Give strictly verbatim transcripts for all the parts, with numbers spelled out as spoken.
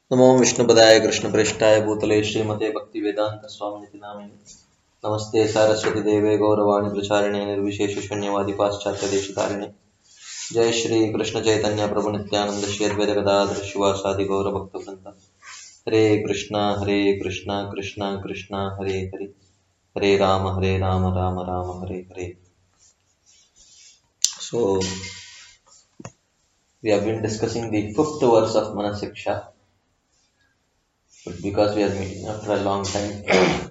नमो विष्णुपदाय कृष्णप्रेष्ठाय भूतले श्रीमते भक्तिवेदांत स्वामिनिति नामिने नमस्ते सारस्वती देवे गौरवाणी प्रचारिणे निर्विशेष शून्यवादी पाश्चात्य देशतारिणे जय श्री कृष्ण चैतन्य प्रभु नित्यानंद श्री अद्वैत गदाधर शिवासादि गौर भक्तवृंद हरे कृष्णा हरे कृष्णा कृष्णा कृष्णा हरे हरे हरे राम हरे Ram Ram Ram Hare Hare. So we have been discussing the fifth verse of Manasiksha. But because we are meeting after a long time,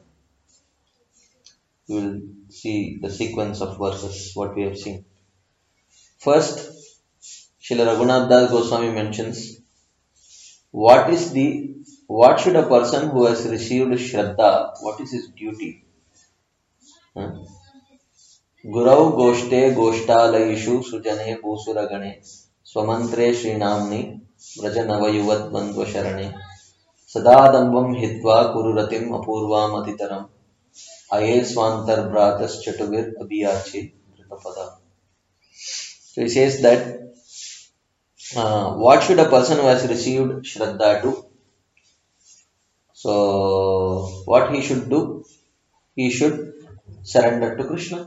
we will see the sequence of verses, what we have seen. First, Srila Raghunath Das Goswami mentions, what is the, what should a person who has received Shraddha, what is his duty? Hmm? Gurau Goshte Goshtalayishu Sujane Bhusuragane Swamantre Srinamni Vrajanavayuvat Bandva Sharane Sadadambam Hitva Kururatim Apurvam Atitaram Aye Swantar Bratas Chatuvir Abhiyachi Dritapada. So he says that uh, what should a person who has received Shraddha do? So what he should do? He should surrender to Krishna.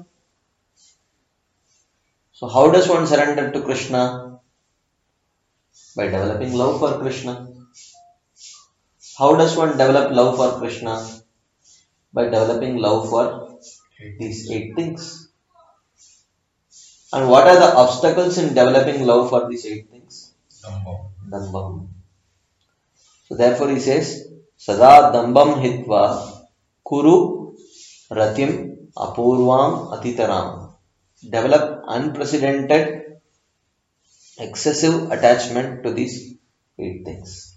So how does one surrender to Krishna? By developing love for Krishna. How does one develop love for Krishna? By developing love for these eight things. And what are the obstacles in developing love for these eight things? Dambam. Dambam. So therefore he says, Sada dambam hitva kuru ratim apurvam atitaram. Develop unprecedented, excessive attachment to these eight things.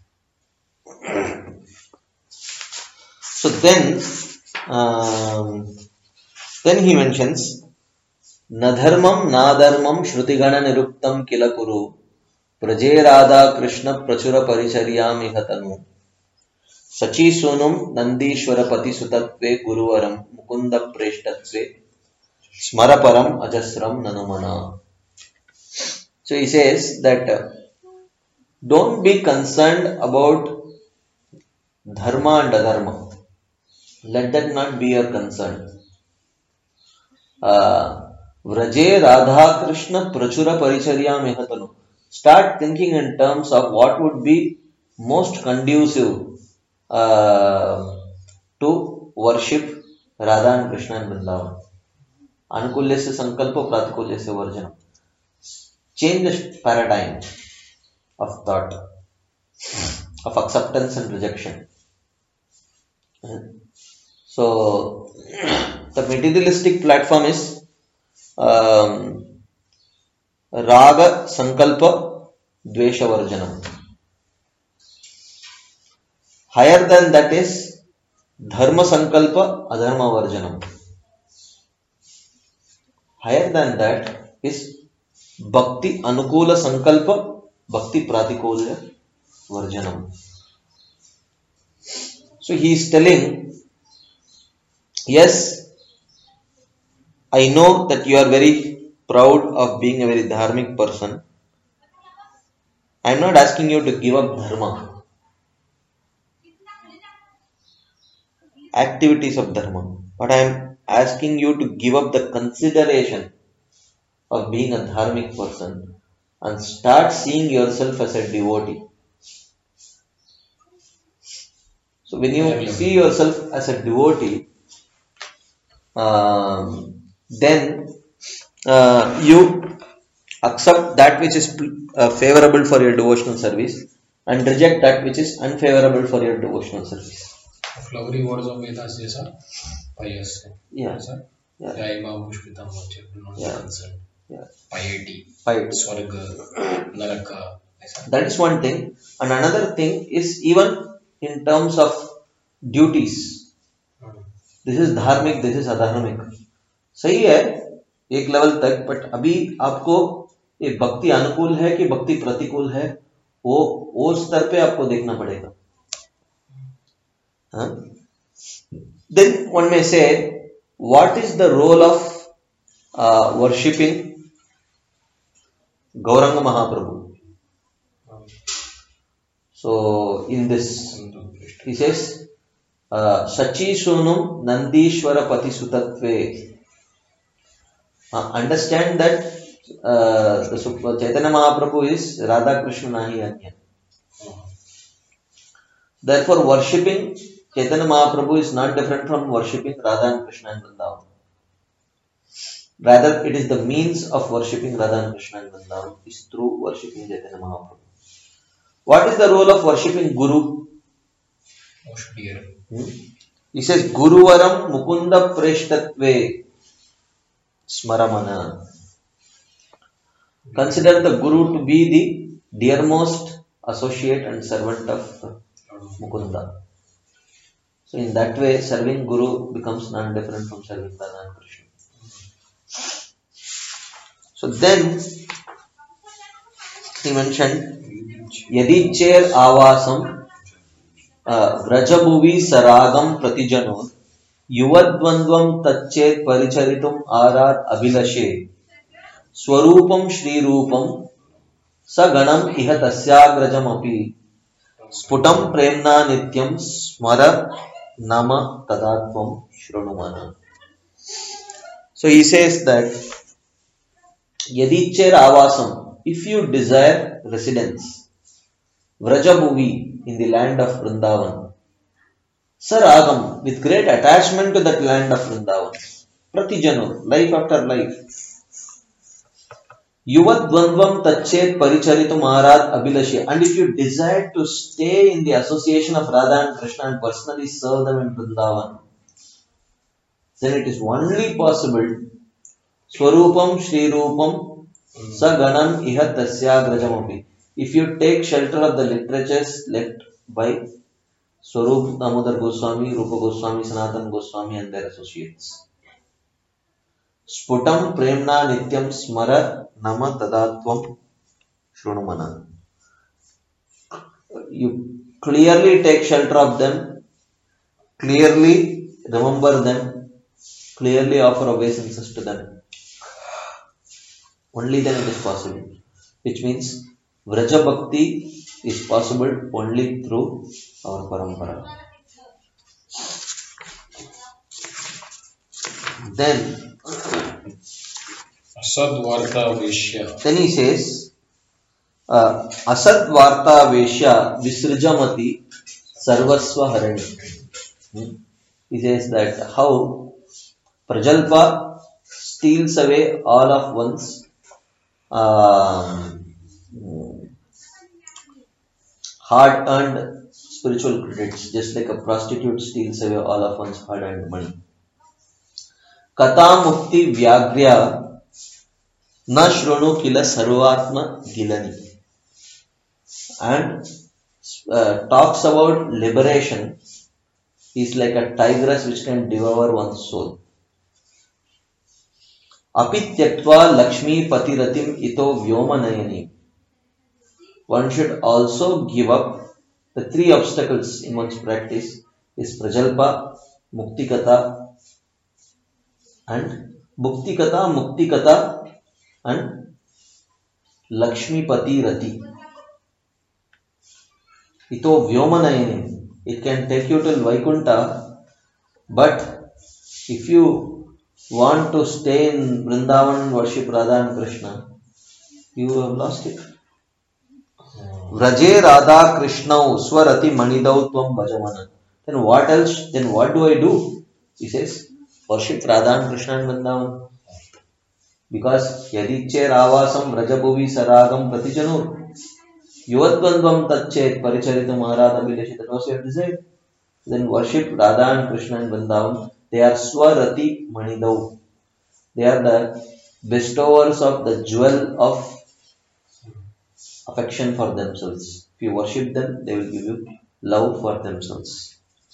So then, um, then he mentions, Nadharmam nadharmam shrutigana niruptam kila kuru praje radha krishna prachura paricharyam ihatanu sachi sunum nandishwara pati sutatve guruvaram mukunda preshtatve smaraparam ajasram nanumana. So he says that uh, don't be concerned about dharma and adharma. Let that not be your concern. Uh, Vraje Radha Krishna Prachura Paricharya Mehatanu. Start thinking in terms of what would be most conducive uh, to worship Radha and Krishna in Vrindavan. Anukulya se sankalpa, pratikulya se varjanam. Change the paradigm of thought, of acceptance and rejection. So, the materialistic platform is um, Raga Sankalpa Dvesha Varjanam. Higher than that is Dharma Sankalpa Adharma Varjanam. Higher than that is Bhakti Anukula Sankalpa Bhakti Pratikulya Varjanam. So he is telling, yes, I know that you are very proud of being a very dharmic person. I am not asking you to give up dharma, activities of dharma, but I am asking you to give up the consideration of being a dharmic person and start seeing yourself as a devotee. So when you see yourself as a devotee, um, then uh, you accept that which is uh, favorable for your devotional service and reject that which is unfavorable for your devotional service. Flowery words of Vedas, yes, sir. Pious. Yeah. Sir. Yeah. Jaima Pushpitam Vacha. Do not be Yeah. concerned. Yeah. Piety. Piety. Swarga. Naraka. Yes, sir. That is one thing. And another thing is even in terms of duties. Hmm. This is dharmic, this is adharmic. सही है एक level तक, but अभी आपको ये भक्ति अनुकूल है कि भक्ति प्रतिकूल है, वो वो स्तर पे आपको देखना पड़ेगा. हाँ? Then one may say, what is the role of uh, worshipping Gauranga Mahaprabhu? So in this, he says, uh, Shachi Sunum Nandishwara Pati Sutatve. Uh, understand that uh, the Sup- Chaitanya Mahaprabhu is Radha Krishna Nahi Anya. Therefore, worshipping Chaitanya Mahaprabhu is not different from worshipping Radha and Krishna and Vrindavan. Rather, it is the means of worshipping Radha and Krishna and Vrindavan is through worshipping Chaitanya Mahaprabhu. What is the role of worshipping Guru? Hmm? He says, Guruvaram Mukunda Preshtatve Smaramana. Consider the Guru to be the dearmost associate and servant of Mukunda. So in that way, serving Guru becomes non-different from serving Radha and Krishna. So then, he mentioned, Yadicher Avasam Vrajabhuvi Saragam Pratijanur Yuvadvandvam Tachet Paricharitum Arat Abhilashe Swarupam Shri Rupam Saganam Iha Tasyagrajam Api Sputam Premna Nityam Smara Nama Tadatvam Shrunumana. So he says that Yadicher Avasam, if you desire residence, Vrajabhuvi, in the land of Vrindavan, Saragam, with great attachment to that land of Vrindavan, Pratijanu, life after life, Yuvadvandvam Tachet Paricharitum Arat Abhilashi, and if you desire to stay in the association of Radha and Krishna and personally serve them in Vrindavan, then it is only possible Swarupam Shri Rupam Saganam Iha Tasyagrajamapi. If you take shelter of the literatures left by Swarup Damodar Goswami, Rupa Goswami, Sanatan Goswami and their associates. Sputam Premna Nityam Smara Nama Tadatvam Shrunumana. You clearly take shelter of them, clearly remember them, clearly offer obeisances to them. Only then it is possible. Which means Vraja Bhakti is possible only through our parampara. Then, Asad Varta Veshya. Then he says, uh, Asad Varta Veshya Visrjamati Sarvasva Harani. Hmm? He says that how Prajalpa steals away all of one's um, hard-earned spiritual credits, just like a prostitute steals away all of one's hard-earned money. Kata Mukti Vyagrya Na Shrunu Kila Sarvatma Gilani. And uh, talks about liberation is like a tigress which can devour one's soul. Apityaktva Lakshmi Patiratim Ito Vyomanayani. One should also give up the three obstacles in one's practice is Prajalpa, Muktikata and Bhuktikata, Muktikata and Lakshmi Patirati. Ito Vyomanayani. It can take you till Vaikunta, but if you want to stay in Vrindavan and worship Radha and Krishna, you have lost it. Vraje Radha Krishna Swarati Manidau Tvam Bhajamana. Then what else? Then what do I do? He says, worship Radha and Krishna in Vrindavan. Because Yadiche Ravasam Vrajabhuvi Saragam Pratijanur Yuvadvandvam Tachet Paricharitam Arad Abhilashi. That was your desire. Then worship Radha and Krishna in Vrindavan. They are Swarati Manidau. They are the bestowers of the jewel of affection for themselves. If you worship them, they will give you love for themselves.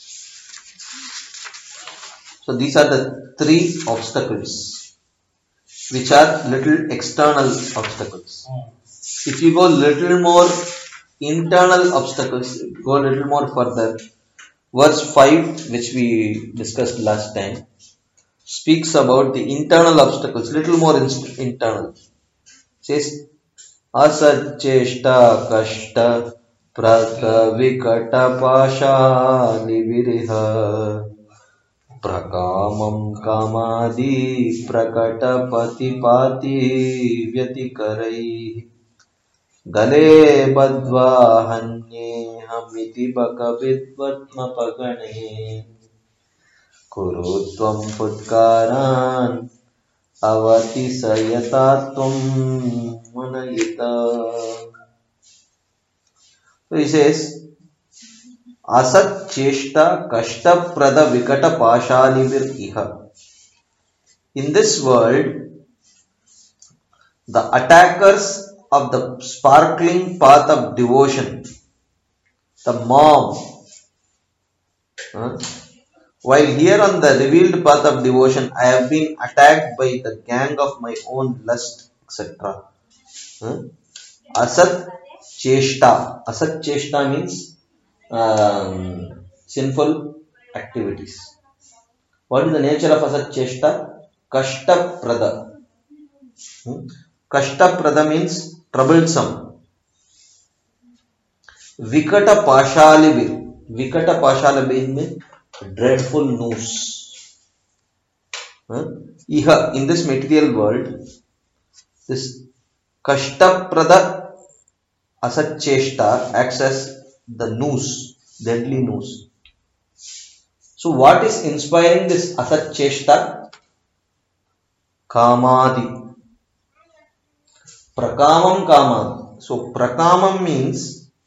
So these are the three obstacles, which are little external obstacles. If you go little more internal obstacles, go a little more further. Verse five, which we discussed last time, speaks about the internal obstacles, little more inst- internal. It says, Asad Cheshta Kashta प्रतविकटपाशालिविरिह प्रकामं कामादि प्रकटपतिपाति व्यतिकरैः गले बद्ध्वा हन्येऽहमिति बकविद्वत्मपगणे कुरु त्वं फुत्कारान् अवतिसयता त्वं मनयिता. So he says, asat cheshta kashta prada vikata pashalivir iha. In this world, the attackers of the sparkling path of devotion, the mob, huh? While here on the revealed path of devotion, I have been attacked by the gang of my own lust, et cetera. Huh? Asat cheshta. Asat cheshta means um, sinful activities. What is the nature of asat cheshta? Kashta prada. Hmm? Kashta prada means troublesome. Vikata pashalivir. Vikata pashalivir means dreadful noose. Huh? Iha, in this material world, this kashta prada asat cheshta acts as the noose, deadly noose. So what is inspiring this asat cheshta? Kamadi. Prakamam kamadi. So prakamam means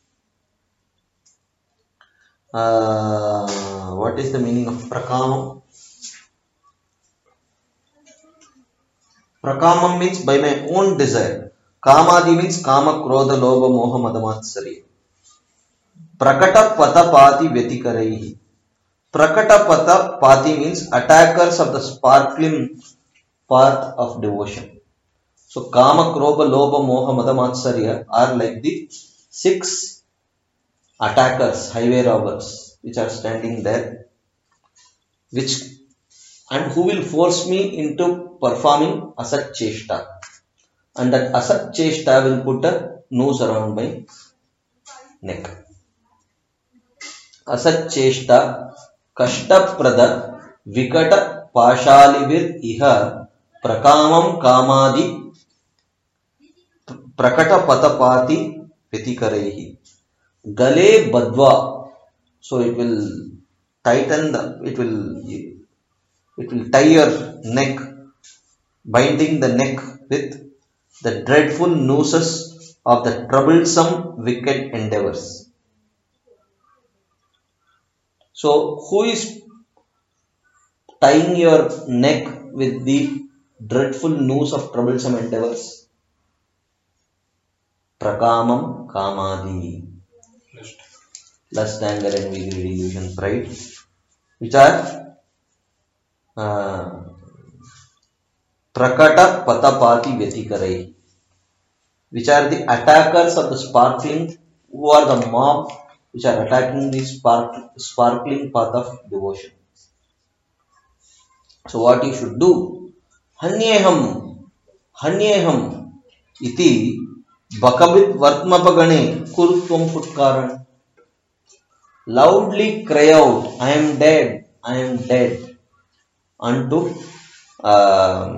uh, what is the meaning of prakamam? Prakamam means by my own desire. Kamadi means kama, krodha, lobha, moha, madamatsarya. Prakata pata pati vyatikaraihi. Prakata pata pati means attackers of the sparkling path of devotion. So kama, krodha, lobha, moha, madamatsarya are like the six attackers, highway robbers, which are standing there, which and who will force me into performing asat cheshta, and that asat cheshta will put a noose around my neck. Asat cheshta kashta prada vikata pashalivir iha prakamam kamadi prakata patapati vyatikaraihi gale badva. So it will tighten the, it will it will tie your neck, binding the neck with the dreadful nooses of the troublesome wicked endeavors. So who is tying your neck with the dreadful noose of troublesome endeavors? Prakamam kamadi. Lust, anger, envy, greed, illusion, pride, which are uh, prakata patapati vyatikarai, which are the attackers of the sparkling, who are the mob which are attacking the spark, sparkling path of devotion. So what you should do? Hanyeham, hanyeham iti bakavit vartmapagane kurutvam futkaran. Loudly cry out, I am dead, I am dead, unto uh,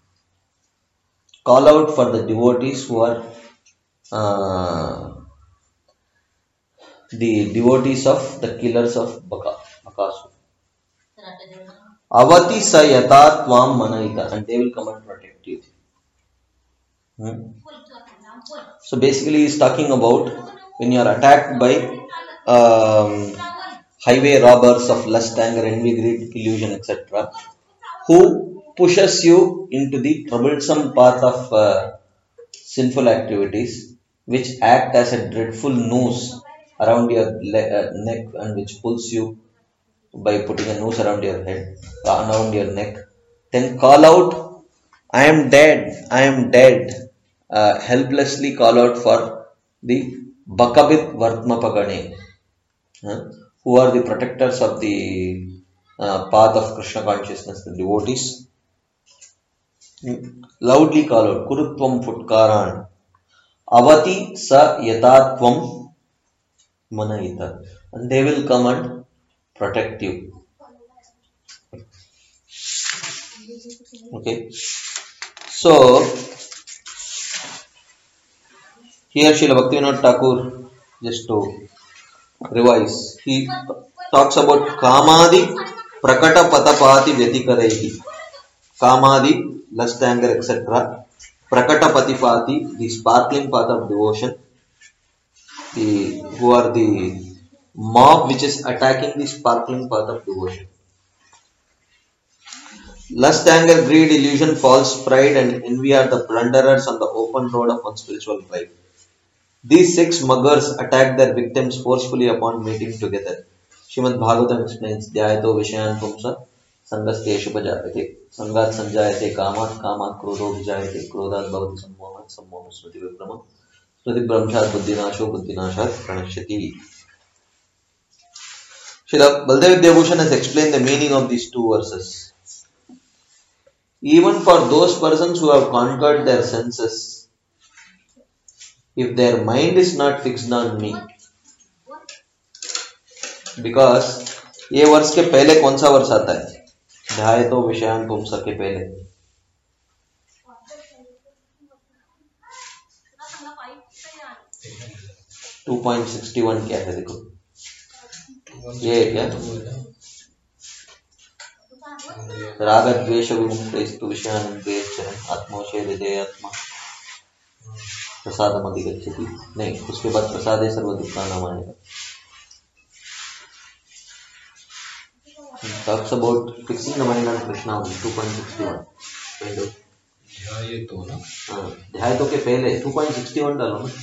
call out for the devotees who are uh, the devotees of the killers of Baka, Bakasura. Avati sayata tvam manayita, and they will come and protect you. Hmm? So basically he is talking about when you are attacked by um, highway robbers of lust, anger, envy, greed, illusion, et cetera, who pushes you into the troublesome path of uh, sinful activities, which act as a dreadful noose around your le- uh, neck, and which pulls you by putting a noose around your head, around your neck. Then call out, I am dead, I am dead. Uh, helplessly call out for the Bakavit Vartmapagane, uh, who are the protectors of the uh, path of Krishna consciousness, the devotees. Loudly call out, Kurutvam Futkaran, Avati Sa Yatatvam Manahita, and they will come and protect you. Okay, so here Srila Bhaktivinoda Thakur, just to revise, he talks about Kamadi Prakata Patapati Vyatikarehi. Kamadi, lust, anger, et cetera. Prakata Patipati, the sparkling path of devotion, the who are the mob which is attacking the sparkling path of devotion. Lust, anger, greed, illusion, false pride, and envy are the plunderers on the open road of one's spiritual life. These six muggers attack their victims forcefully upon meeting together. Srimad Bhagavatam explains, Dhyayato Vishayan Pumsa Sangaste Shubhajayate Sangat Sanjayate Kamat Kamat Krodho Vijayate Krodhat Bhavati Sammohat Sammohat Smriti Vikrama Smriti Brahmshat Buddhinasho Buddhinashat Pranashyati. Srila Baldev Vidyabhushan has explained the meaning of these two verses. Even for those persons who have conquered their senses, if their mind is not fixed on me, because ये वर्ष के पहले कौन सा वर्ष आता है? ध्यायतो विषयान पुंसा के पहले टू पॉइंट सिक्सटी वन क्या है? देखो ये है क्या? राग द्वेष विमुक्तस्तु विषयानंदेश्चरन् आत्मोषे हृदय आत्मा प्रसादम अधिगच्छति. नहीं, उसके बाद प्रसादे सर्व दुःखानां आएगा. Talks about fixing the mind on Krishna only, two point six one. ध्यायतो ना, हाँ, ध्यायतो के पहले टू पॉइंट सिक्स वन डालो ना.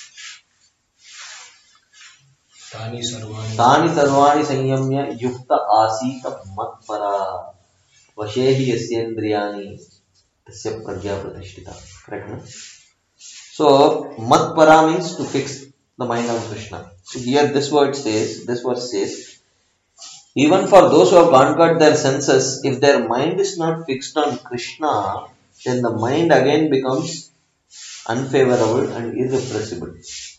तानि सर्वाणि तानि सर्वाणि संयम्य युक्त आसीत मत्परा वशे हि यस्येन्द्रियाणि तस्य प्रज्ञा प्रतिष्ठिता. Correct, no? So matpara means to fix the mind on Krishna. So here this word says, this verse says, even for those who have conquered their senses, if their mind is not fixed on Krishna, then the mind again becomes unfavorable and irrepressible.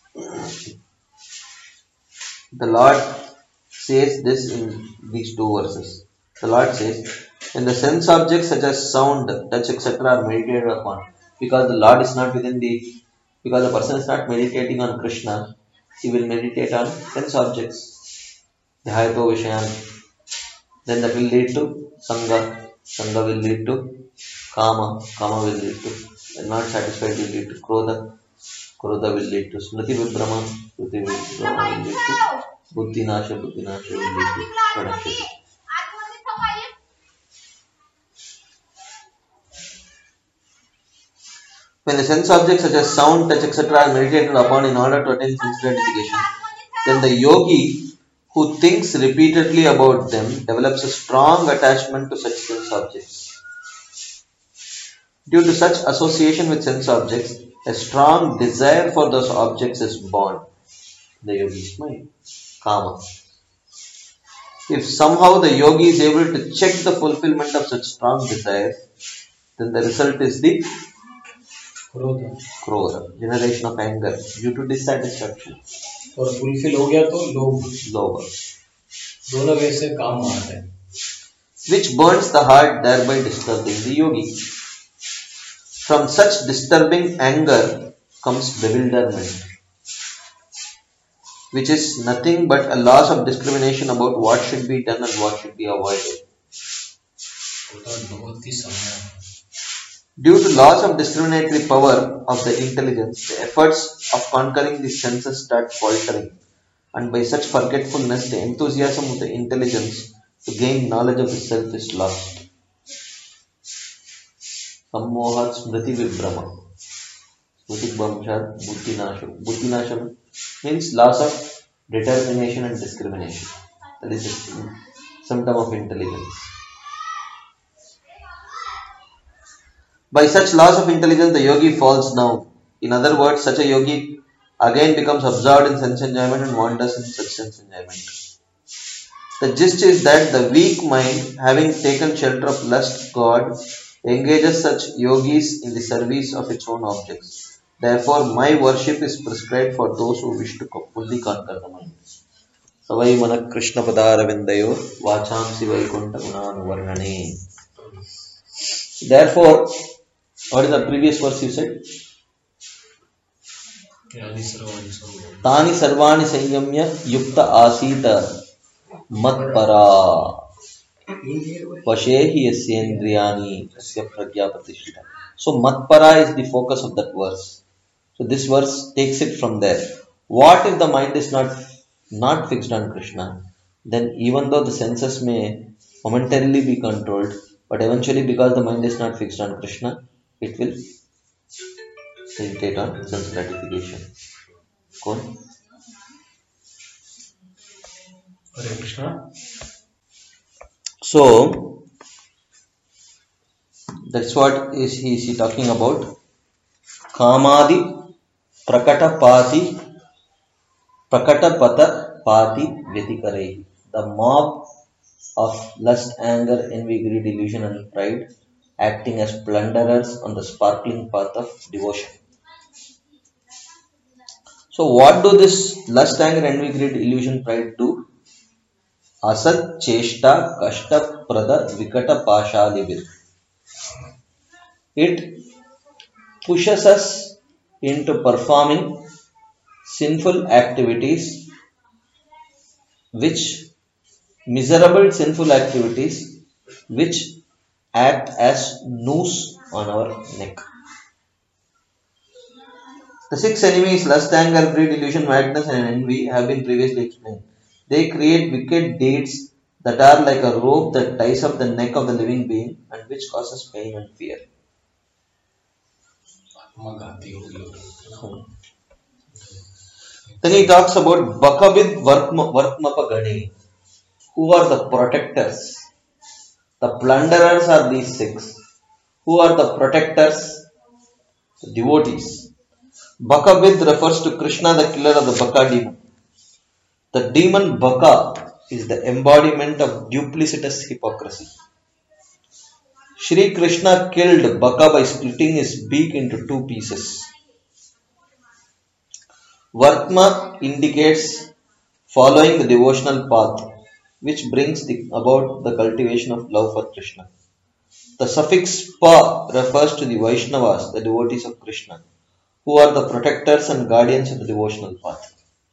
The Lord says this in these two verses. The Lord says, when the sense objects such as sound, touch, et cetera are meditated upon, because the Lord is not within the, because the person is not meditating on Krishna, he will meditate on sense objects. Dhyayato Vishayan. Then that will lead to Sangha. Sangha will lead to Kama. Kama will lead to, when not satisfied, will lead to Krodha. Krodha will lead to Smriti Vibrama. Smriti Vibrama will lead to Buddhinasha. Buddhinasha will lead to Pranashyati. When the sense objects such as sound, touch, et cetera are meditated upon in order to attain sense gratification, then the yogi who thinks repeatedly about them develops a strong attachment to such sense objects. Due to such association with sense objects, a strong desire for those objects is born in the yogi's mind. Kama. If somehow the yogi is able to check the fulfillment of such strong desires, then the result is the क्रोध, Krodha, generation of anger due to dissatisfaction. और fulfil हो गया तो लोभ. Lobha, दोनों वैसे काम आते हैं. which burns the heart, thereby disturbing the yogi. From such disturbing anger comes bewilderment, which is nothing but a loss of discrimination about what should be done and what should be avoided. बहुत ही समय. Due to loss of discriminatory power of the intelligence, the efforts of conquering the senses start faltering, and by such forgetfulness, the enthusiasm of the intelligence to gain knowledge of the self is lost. Sammohat Smriti Vibrama. Smriti Brahmshat Buddhinasha. Buddhinasha means loss of determination and discrimination. That is a symptom of intelligence. By such loss of intelligence, the yogi falls down. In other words, such a yogi again becomes absorbed in sense enjoyment and wanders in such sense enjoyment. The gist is that the weak mind, having taken shelter of lust god, engages such yogis in the service of its own objects. Therefore, my worship is prescribed for those who wish to fully conquer the mind. Savai mana Krishna padaravindayo vachamsi vaikunta gunanuvarnane. Therefore, what is the previous verse you said? Tani sarvani sanyamya yukta asita matpara vashehi yasyendriyani asya pragya pratishtha. So matpara is the focus of that verse. So this verse takes it from there. What if the mind is not not fixed on Krishna? Then even though the senses may momentarily be controlled, but eventually because the mind is not fixed on Krishna, it will hesitate on sense gratification. Cool? Hare Krishna. So that's what is he, is he talking about? Kamadi prakata pati prakata pata pati vyatikarehi. The mob of lust, anger, envy, greed, illusion and pride acting as plunderers on the sparkling path of devotion. So what do this lust, anger, envy, greed, illusion, pride do? Asat cheshta kashta prada vikata pashalibir. It pushes us into performing sinful activities, which miserable sinful activities which act as noose on our neck. The six enemies, lust, anger, greed, illusion, madness and envy, have been previously explained. They create wicked deeds that are like a rope that ties up the neck of the living being and which causes pain and fear. Then he talks about Bakavid Vartmapagani. Who are the protectors? The plunderers are these six. Who are the protectors? The devotees. Bakavid refers to Krishna, the killer of the Baka demon. The demon Baka is the embodiment of duplicitous hypocrisy. Shri Krishna killed Baka by splitting his beak into two pieces. Vartma indicates following the devotional path, which brings the, about the cultivation of love for Krishna. The suffix pa refers to the Vaishnavas, the devotees of Krishna, who are the protectors and guardians of the devotional path.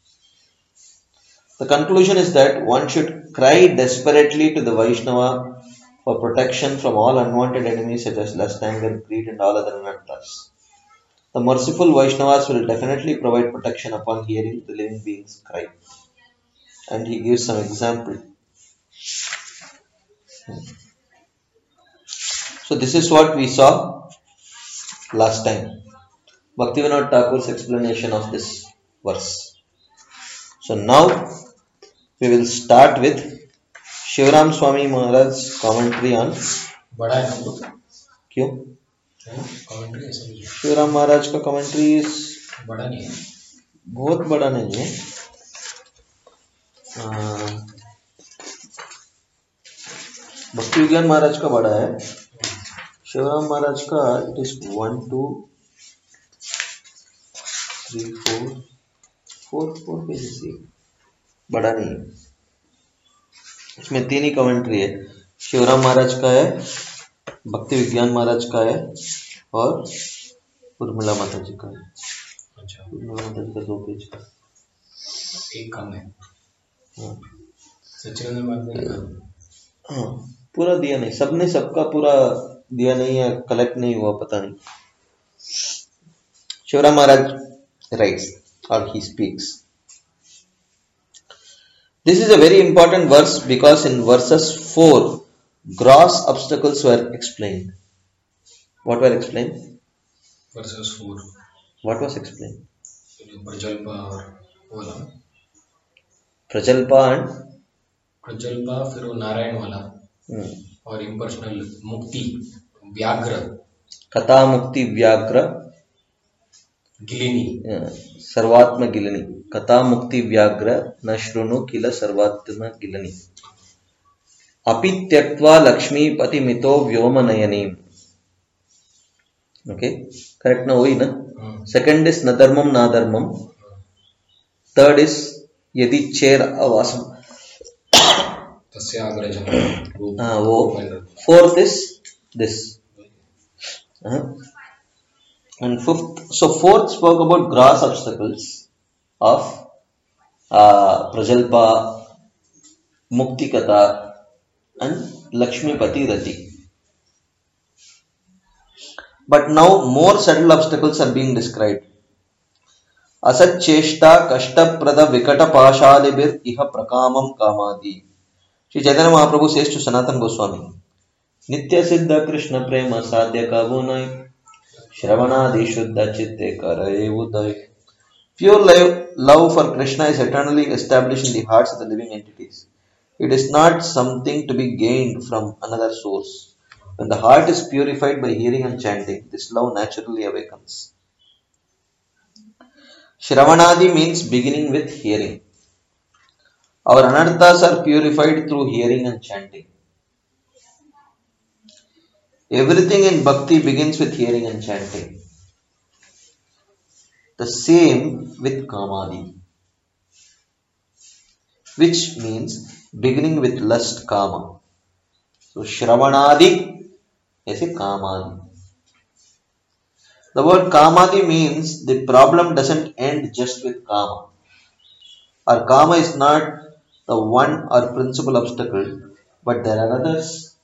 The conclusion is that one should cry desperately to the Vaishnava for protection from all unwanted enemies such as lust, anger, greed and all other anarthas. The merciful Vaishnavas will definitely provide protection upon hearing the living being's cry. And he gives some example. So this is what we saw last time. Bhaktivinoda Thakur's explanation of this verse. So now we will start with Shivaram Swami Maharaj's commentary on. बड़ा है ना क्यों? Commentary ऐसा शिवराम महाराज का commentary बड़ा नहीं है, बहुत बड़ा नहीं है. भक्ति विज्ञान महाराज का बड़ा है. शिवराम महाराज का it is one two three four four four pages है, बड़ा नहीं है. इसमें तीन ही कमेंट्री है. शिवराम महाराज का है, भक्ति विज्ञान महाराज का है और उर्मिला माता जी का है. अच्छा, उर्मिला माता जी का दो पेज का एक कम है. हाँ सचिन ने हाँ पूरा दिया नहीं, सबने सबका पूरा दिया नहीं है, कलेक्ट नहीं हुआ, पता नहीं. Shivram Maharaj writes or he speaks. This is a very important verse because in verses four, gross obstacles were explained. What were explained? Versus four. What was explained? Prajalpa और बोला Prajalpa and प्रजल्पा, फिर वो नारायण वाला hmm, और इम्पर्सनल मुक्ति, व्याघ्र, Kata Mukti Vyagra, गिलिनी, uh, Sarvatma Gilani. Kata Mukti Vyagra Nashrunu Kila Sarvatma Gilani. Api Tyaktva Lakshmi Pati Mito Vyoma Nayanim. Okay, correct now, na? Hmm. Second is nadharmam nadharmam. Third is yadi chair avasam. Tasya Group. Uh, oh. Fourth is this. Uh-huh. And fifth, so fourth spoke about gross obstacles of uh, Prajalpa, Muktikata, and Lakshmipati Rati. But now more subtle obstacles are being described. Asat cheshta kashta prada vikata pashalibir iha prakamam kamadi. Sri Chaitanya Mahaprabhu says to Sanatana Goswami, Nitya Siddha Krishna Prema Sadhya Kabunai Shravanadi Shuddha Chitte Karaye Uday. Pure life, love for Krishna is eternally established in the hearts of the living entities. It is not something to be gained from another source. When the heart is purified by hearing and chanting, this love naturally awakens. Shravanadi means beginning with hearing. Our anarthas are purified through hearing and chanting. Everything in bhakti begins with hearing and chanting. The same with kamadi, which means beginning with lust kama. So Shravanadi is a kamadi. The word kamadi means the problem doesn't end just with kama. Or kama is not the one or principal obstacle, but there are others.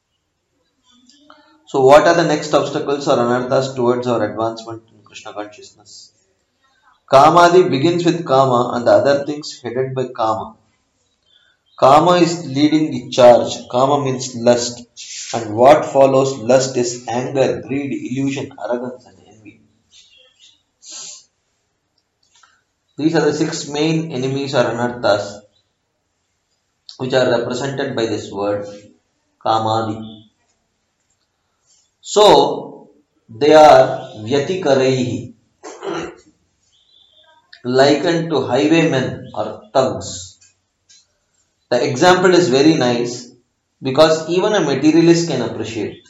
So what are the next obstacles or anarthas towards our advancement in Krishna consciousness? Kamadi begins with kama and the other things headed by kama. Kama is leading the charge. Kama means lust. And what follows lust is anger, greed, illusion, arrogance, and envy. These are the six main enemies or anarthas which are represented by this word Kamadi. So, they are Vyatikaraihi, likened to highwaymen or thugs. The example is very nice because even a materialist can appreciate.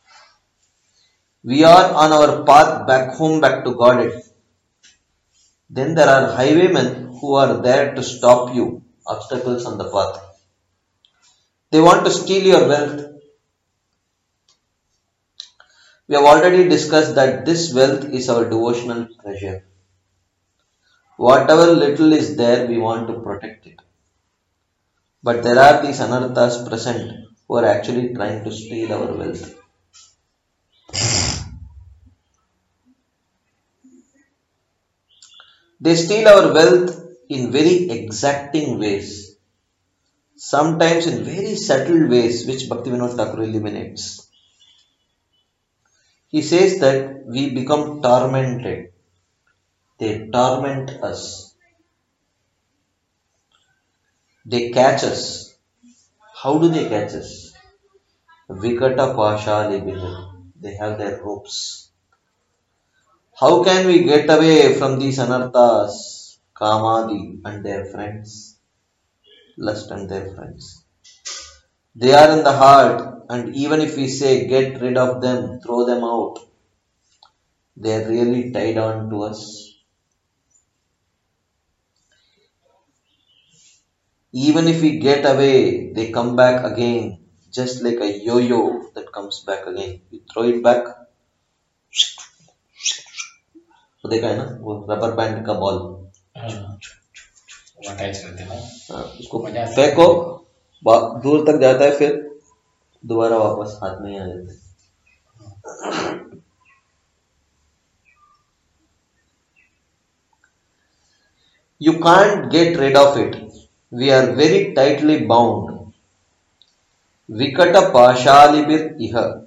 We are on our path back home, back to Godhead. Then there are highwaymen who are there to stop you, obstacles on the path. They want to steal your wealth. We have already discussed that this wealth is our devotional treasure. Whatever little is there, we want to protect it. But there are these anarthas present who are actually trying to steal our wealth. They steal our wealth in very exacting ways, sometimes in very subtle ways, which Bhaktivinoda Thakur eliminates. He says that we become tormented. They torment us. They catch us. How do they catch us? Vikata Pashali. They have their ropes. How can we get away from these anarthas, Kamadi and their friends, lust and their friends? They are in the heart, and even if we say get rid of them, throw them out, they are really tied on to us. Even if we get away, they come back again, just like a yo-yo that comes back again. You throw it back, वो देखा है ना वो rubber band का ball उसको फेंको दूर तक जाता है फिर दोबारा वापस हाथ में आ जाता है. You can't get rid of it. We are very tightly bound. Vikata pashalibir iha.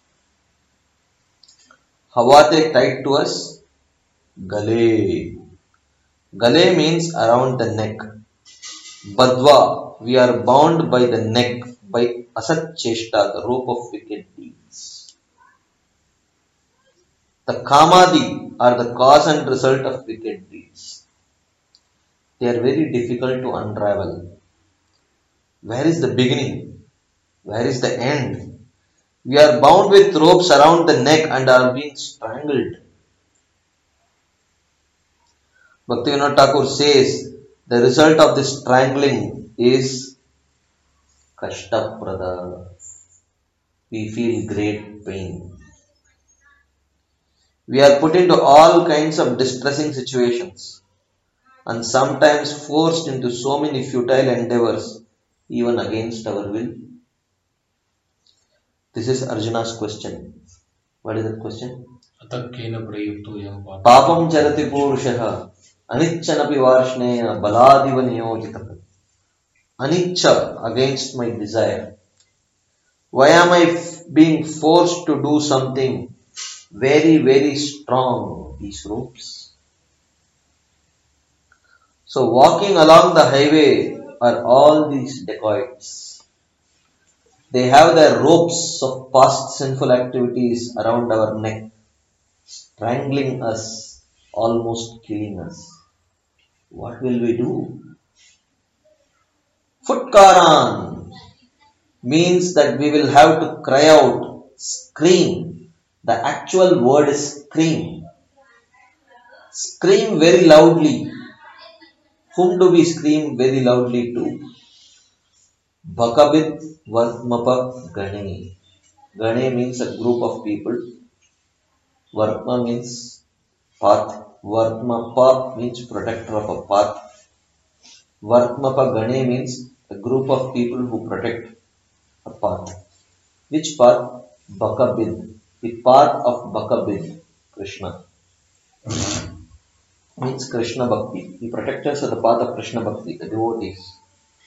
How are they tied to us? Gale. Gale means around the neck. Badwa, we are bound by the neck, by asat cheshta, the rope of wicked deeds. The kamadi are the cause and result of wicked deeds. They are very difficult to unravel. Where is the beginning? Where is the end? We are bound with ropes around the neck and are being strangled. Bhaktivinoda Thakur says the result of this strangling is kashtaprada. We feel great pain. We are put into all kinds of distressing situations and sometimes forced into so many futile endeavors even against our will. This is Arjuna's question. What is that question? Papam charati purushaha anichanapi varshneya baladiva niyojitah. Anicca, against my desire. Why am I f- being forced to do something very, very strong, these ropes? So walking along the highway are all these dacoits. They have their ropes of past sinful activities around our neck, strangling us, almost killing us. What will we do? Futkaran means that we will have to cry out, scream. The actual word is scream. Scream very loudly. Whom do we scream very loudly to? Bakabit Vartmapa Gane. Gane means a group of people. Vartma means path. Vartmapa means protector of a path. Vartmapa Gane means a group of people who protect a path. Which path? Bakabid. The path of Bakabid, Krishna. Means Krishna Bhakti. The protectors of the path of Krishna Bhakti, the devotees.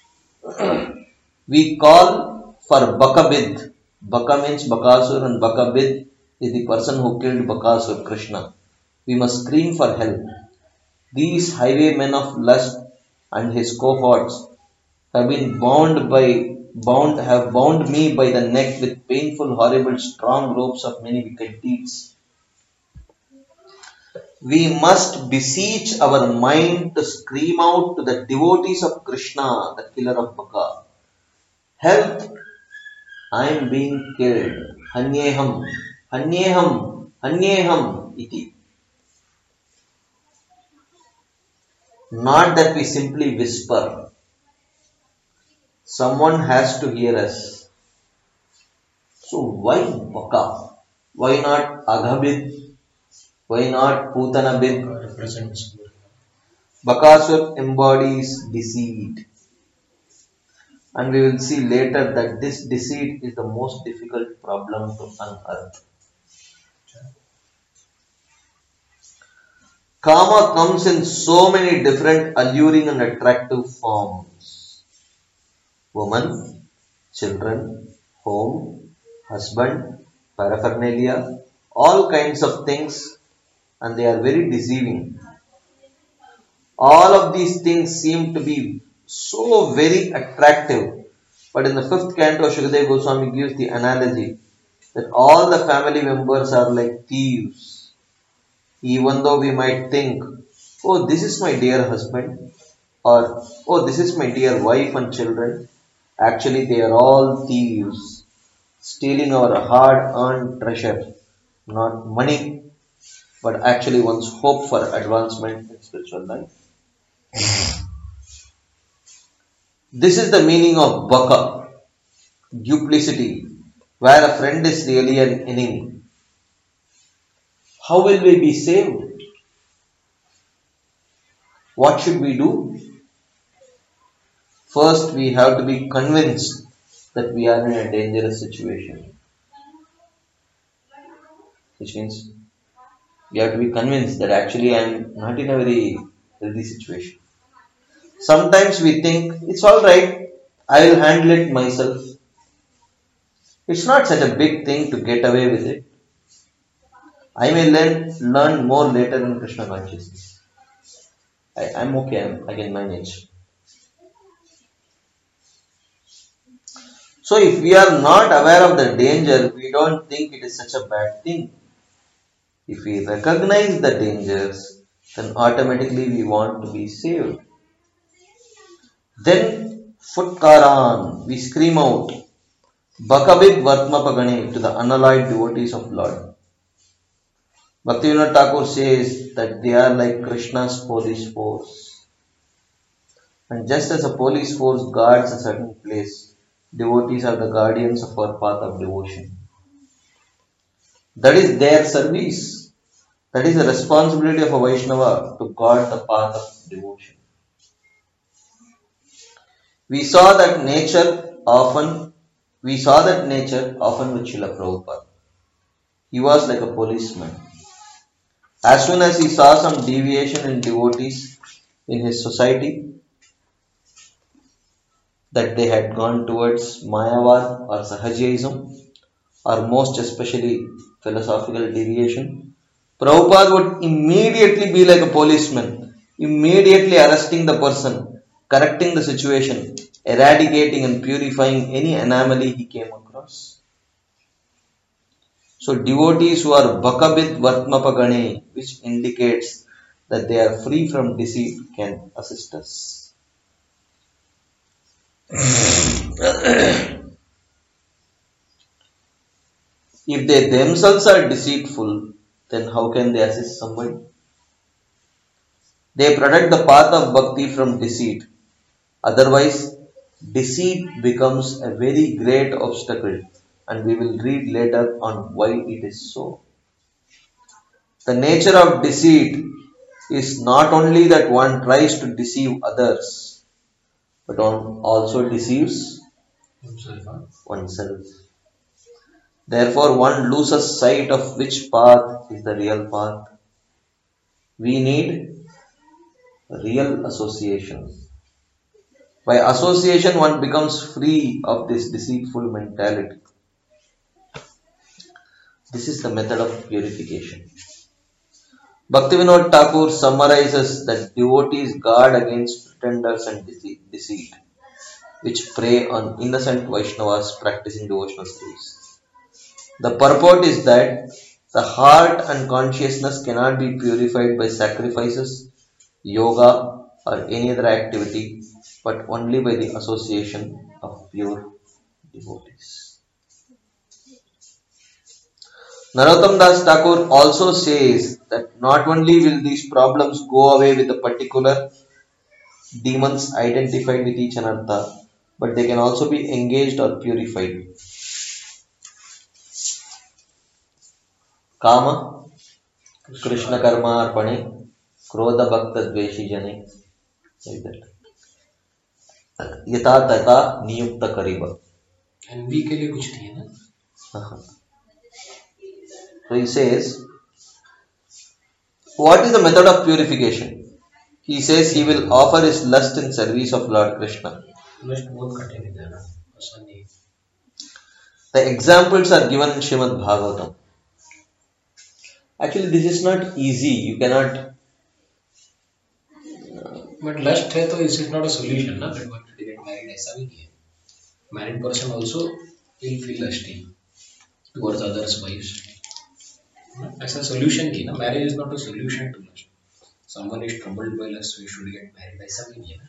We call for Bakabid. Baka means Bakasur and Bakabid is the person who killed Bakasur, Krishna. We must scream for help. These highwaymen of lust and his cohorts have been bound by bound have bound me by the neck with painful, horrible, strong ropes of many wicked deeds. We must beseech our mind to scream out to the devotees of Krishna, the killer of Baka. Help! I am being killed. Hanyeham, Hanyeham, Hanyeham iti. Not that we simply whisper. Someone has to hear us. So why Baka? Why not Aghabid? Why not Putanabid? Represents Bakasur embodies deceit. And we will see later that this deceit is the most difficult problem to unearth. Kama comes in so many different alluring and attractive forms. Woman, children, home, husband, paraphernalia, all kinds of things, and they are very deceiving. All of these things seem to be so very attractive. But in the fifth canto, Shukadeva Goswami gives the analogy that all the family members are like thieves. Even though we might think, oh, this is my dear husband, or oh, this is my dear wife and children, actually they are all thieves, stealing our hard-earned treasure, not money, but actually one's hope for advancement in spiritual life. This is the meaning of Baka, duplicity, where a friend is really an enemy. How will we be saved? What should we do? First, we have to be convinced that we are in a dangerous situation. Which means we have to be convinced that actually I am not in a very healthy situation. Sometimes we think, it's alright, I will handle it myself. It's not such a big thing to get away with it. I may learn, learn more later in Krishna consciousness. I, I'm okay, I'm, I can manage. So if we are not aware of the danger, we don't think it is such a bad thing. If we recognize the dangers, then automatically we want to be saved. Then, Futkaran, we scream out. Bhakabit Vartmapagane to the unalloyed devotees of Lord. Bhaktivinoda Thakur says that they are like Krishna's police force. And just as a police force guards a certain place, devotees are the guardians of our path of devotion. That is their service. That is the responsibility of a Vaishnava to guard the path of devotion. We saw that nature often, we saw that nature often with Srila Prabhupada. He was like a policeman. As soon as he saw some deviation in devotees in his society, that they had gone towards Mayavad or Sahajaism, or most especially philosophical deviation, Prabhupada would immediately be like a policeman, immediately arresting the person, correcting the situation, eradicating and purifying any anomaly he came across. So devotees who are Bhakabit Vartmapagane, which indicates that they are free from deceit, can assist us. If they themselves are deceitful, then how can they assist somebody? They protect the path of bhakti from deceit. Otherwise, deceit becomes a very great obstacle, and we will read later on why it is so. The nature of deceit is not only that one tries to deceive others, but one also deceives oneself. Therefore, one loses sight of which path is the real path. We need real association. By association, one becomes free of this deceitful mentality. This is the method of purification. Bhaktivinoda Thakur summarizes that devotees guard against pretenders and deceit, which prey on innocent Vaishnavas practicing devotional service. The purport is that the heart and consciousness cannot be purified by sacrifices, yoga, or any other activity, but only by the association of pure devotees. Narottam Das Thakur also says that not only will these problems go away with the particular demons identified with each anartha, but they can also be engaged or purified. Kama, Krishna Karma Arpane, Krodha Bhakta Dveshi Jane. Like that. Yata Tata Niyukta Kariba. Envy के लिए कुछ नहीं है ना. So he says, what is the method of purification? He says he will offer his lust in service of Lord Krishna. The examples are given in Srimad Bhagavatam. Actually, this is not easy. You cannot. But lust है तो is it not a solution ना? That one to get married ऐसा भी नहीं है. Married person also will feel lusty towards others' wives. As a solution नहीं ना. Marriage is not a solution to lust. Someone is troubled by lust, so he should get married. ऐसा भी नहीं है ना.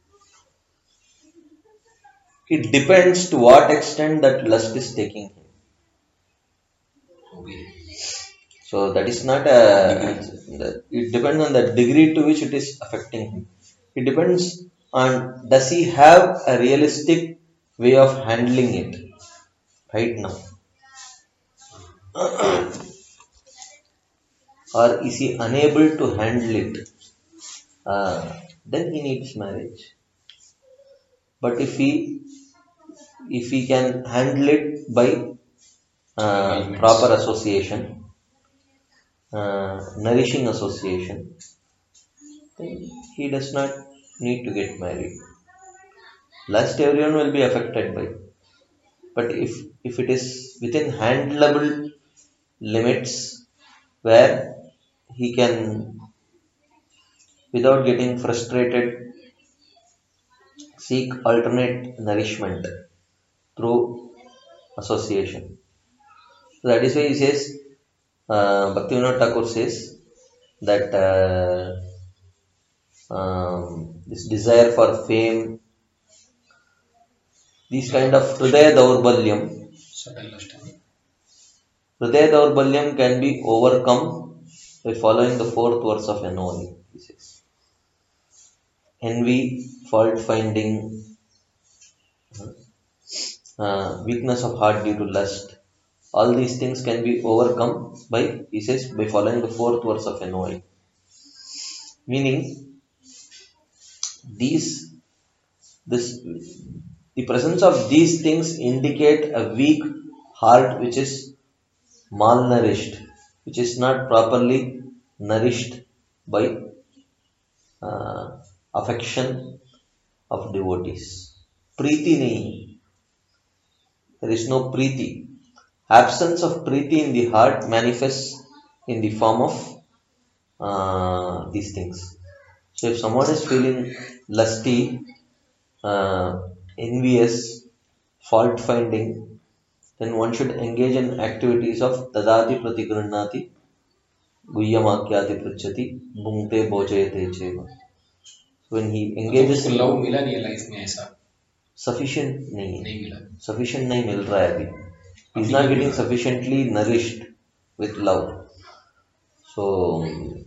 It depends to what extent that lust is taking him. Okay. So that is not a. It depends on the degree to which it is affecting him. It depends on does he have a realistic way of handling it right now. Or is he unable to handle it? Uh, then he needs marriage. But if he if he can handle it by uh, proper association, uh, nourishing association, then he does not need to get married. Lust everyone will be affected by. But if if it is within handleable limits where he can, without getting frustrated, seek alternate nourishment through association. So that is why he says, uh, Bhaktivinoda Thakur says that uh, um, this desire for fame, these kind of Hridaya Daurbalyam, Subtle lust. Hridaya Daurbalyam can be overcome by following the fourth verse of N O I. He says. Envy, fault finding, uh, weakness of heart due to lust. All these things can be overcome by, he says, by following the fourth verse of N O I. Meaning, these, this, the presence of these things indicate a weak heart which is malnourished, which is not properly nourished by uh, affection of devotees. Preeti nahi. There is no preeti. Absence of preeti in the heart manifests in the form of uh, these things. So if someone is feeling lusty, uh, envious, fault finding, then one should engage in activities of tadati pratigruhnati, guhyamakyati pruchati, bhungte bhojayate cheva. So when he engages in love मिला नहीं है life में ऐसा sufficient नहीं नहीं मिला sufficient नहीं मिल रहा है अभी. He's not getting sufficiently nourished with love. So,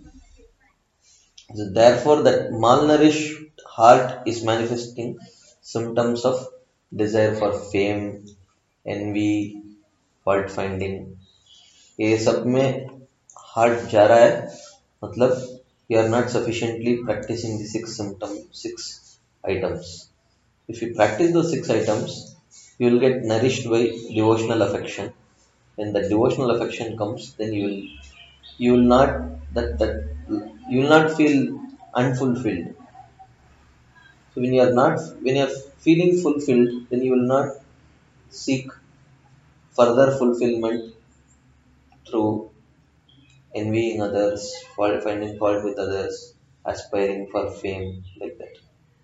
so therefore that malnourished heart is manifesting symptoms of desire for fame, envy, fault finding. ये सब में heart जा रहा है, मतलब you are not sufficiently practicing the six symptom, six items. If you practice those six items, you will get nourished by devotional affection. When the devotional affection comes, then you will you will not that that you will not feel unfulfilled. So when you are not when you are feeling fulfilled, then you will not seek further fulfillment through envying others, fault, finding fault with others, aspiring for fame, like that.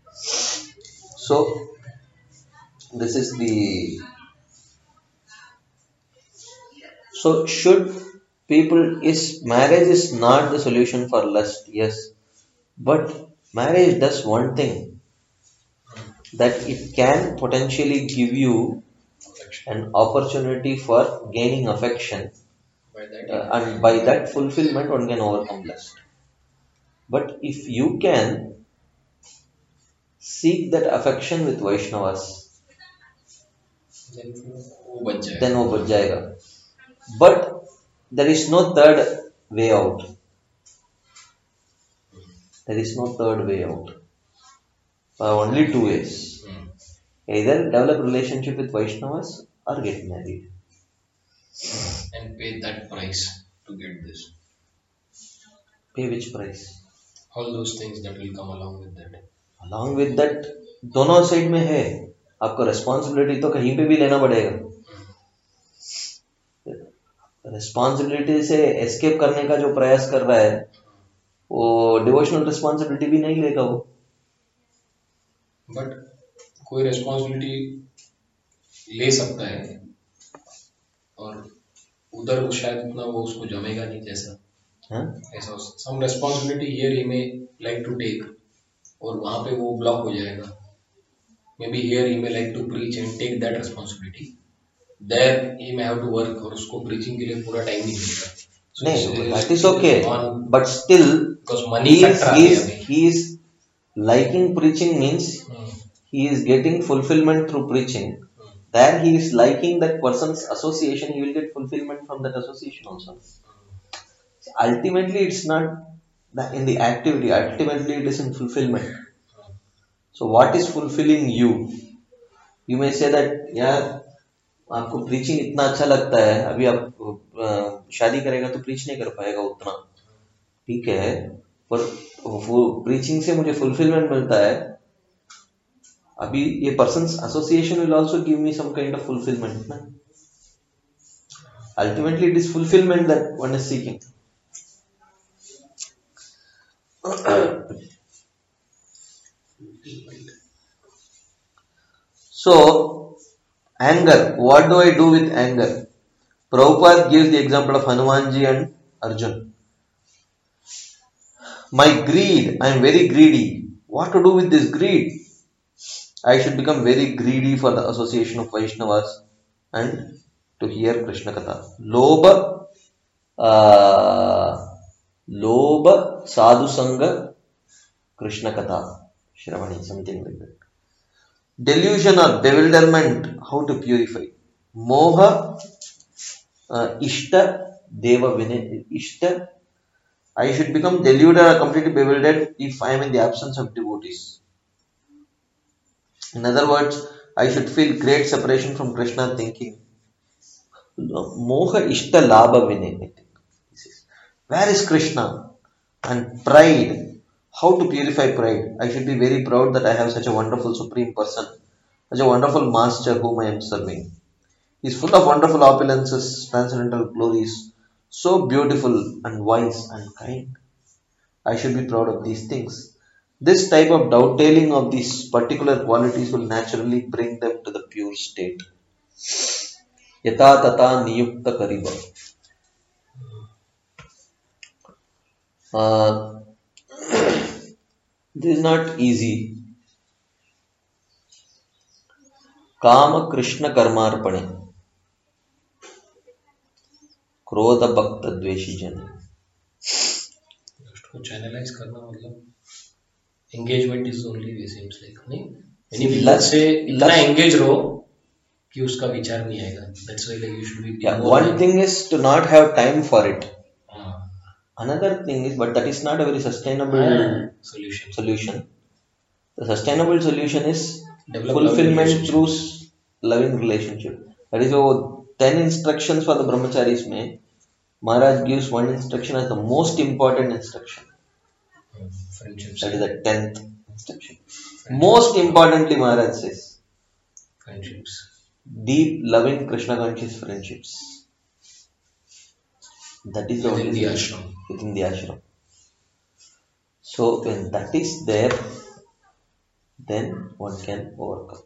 So this is the so should people is marriage is not the solution for lust, yes, but marriage does one thing, that it can potentially give you an opportunity for gaining affection, by that uh, and by that fulfillment one can overcome lust. But if you can seek that affection with Vaishnavas, then वो बच जाएगा then वो बच जाएगा. But there is no third way out. There is no third way out. There are only two ways. Hmm. Either develop relationship with Vaishnavas or get married. and pay that price to get this. Pay which price? All those things that will come along with that. Along with that, दोनों side में है. आपको responsibility तो कहीं पे भी लेना पड़ेगा. रिस्पॉन्सिबिलिटी से एस्केप करने का जो प्रयास कर रहा है, वो डिवोशनल रिस्पॉन्सिबिलिटी भी नहीं लेगा वो. बट कोई रिस्पॉन्सिबिलिटी ले सकता है और उधर शायद उतना वो उसको जमेगा नहीं जैसा हाँ? ऐसा some responsibility here he may like to take और वहां पे वो ब्लॉक हो जाएगा. May be here he may like to preach and take that responsibility, there he may have to work और उसको प्रीचिंग के लिए पूरा टाइम नहीं मिलेगा. नहीं, that is okay, but still because money he is, factor he uh is, गया अभी. he is liking preaching means Hmm. he is getting fulfillment through preaching. There he is liking that person's association, he will get fulfillment from that association also. Ultimately it's not that in the activity, ultimately it is in fulfillment. So what is fulfilling you? You may say that यार आपको preaching इतना अच्छा लगता है, अभी आप अ, शादी करेगा तो preach नहीं कर पाएगा उतना, ठीक है, पर वो preaching से मुझे fulfillment मिलता है. अभी ये person's association will also give me some kind of fulfillment ना? Ultimately it is fulfillment that one is seeking. So anger, what do I do with anger? Prabhupada gives the example of Hanumanji and Arjun. My greed, I am very greedy. What to do with this greed? I should become very greedy for the association of Vaishnavas and to hear Krishna Katha. Lobha, uh, Lobha Sadhu Sangha Krishna Katha. Shravani, something like that. Delusion or bewilderment, how to purify. Moha, uh, Ishta, Deva Vinay, Ishta. I should become deluded or completely bewildered if I am in the absence of devotees. In other words, I should feel great separation from Krishna thinking. Moha Ishta Labha Vinay. I think. Where is Krishna? And pride. How to purify pride? I should be very proud that I have such a wonderful supreme person, such a wonderful master whom I am serving. He is full of wonderful opulences, transcendental glories, so beautiful and wise and kind. I should be proud of these things. This type of dovetailing of these particular qualities will naturally bring them to the pure state. Yata tata niyukta kariba. Uh, this is not easy. Kama Krishna Karmarpane. क्रोध भक्त द्वेषी जन. उसको channelise करना मतलब engagement is only way seems like नहीं many people से इतना engage रहो कि उसका विचार नहीं आएगा. That's why like you should be. One thing is to not have time for it. Another thing is, but that is not a very sustainable uh, solution. solution. The sustainable solution is Develop fulfillment through loving relationship. That is why ten instructions for the brahmacharis mein Maharaj gives one instruction as the most important instruction. uh, friendships. That is the tenth instruction. Most importantly, Maharaj says friendships. Deep loving Krishna conscious friendships. That is the within only the ashram. Within the ashram. So when that is there, then one can overcome.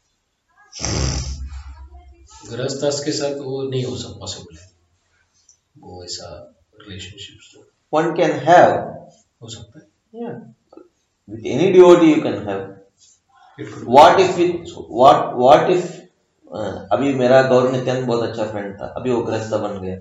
Grihasthas के साथ वो नहीं हो सकता possible है वो ऐसा relationships तो One can have. हो सकता है. Yeah. With any devotee you can have. It could What if it, what what if uh, अभी मेरा गौर नित्यानंद बहुत अच्छा फ्रेंड था, अभी वो गृहस्थ बन गया.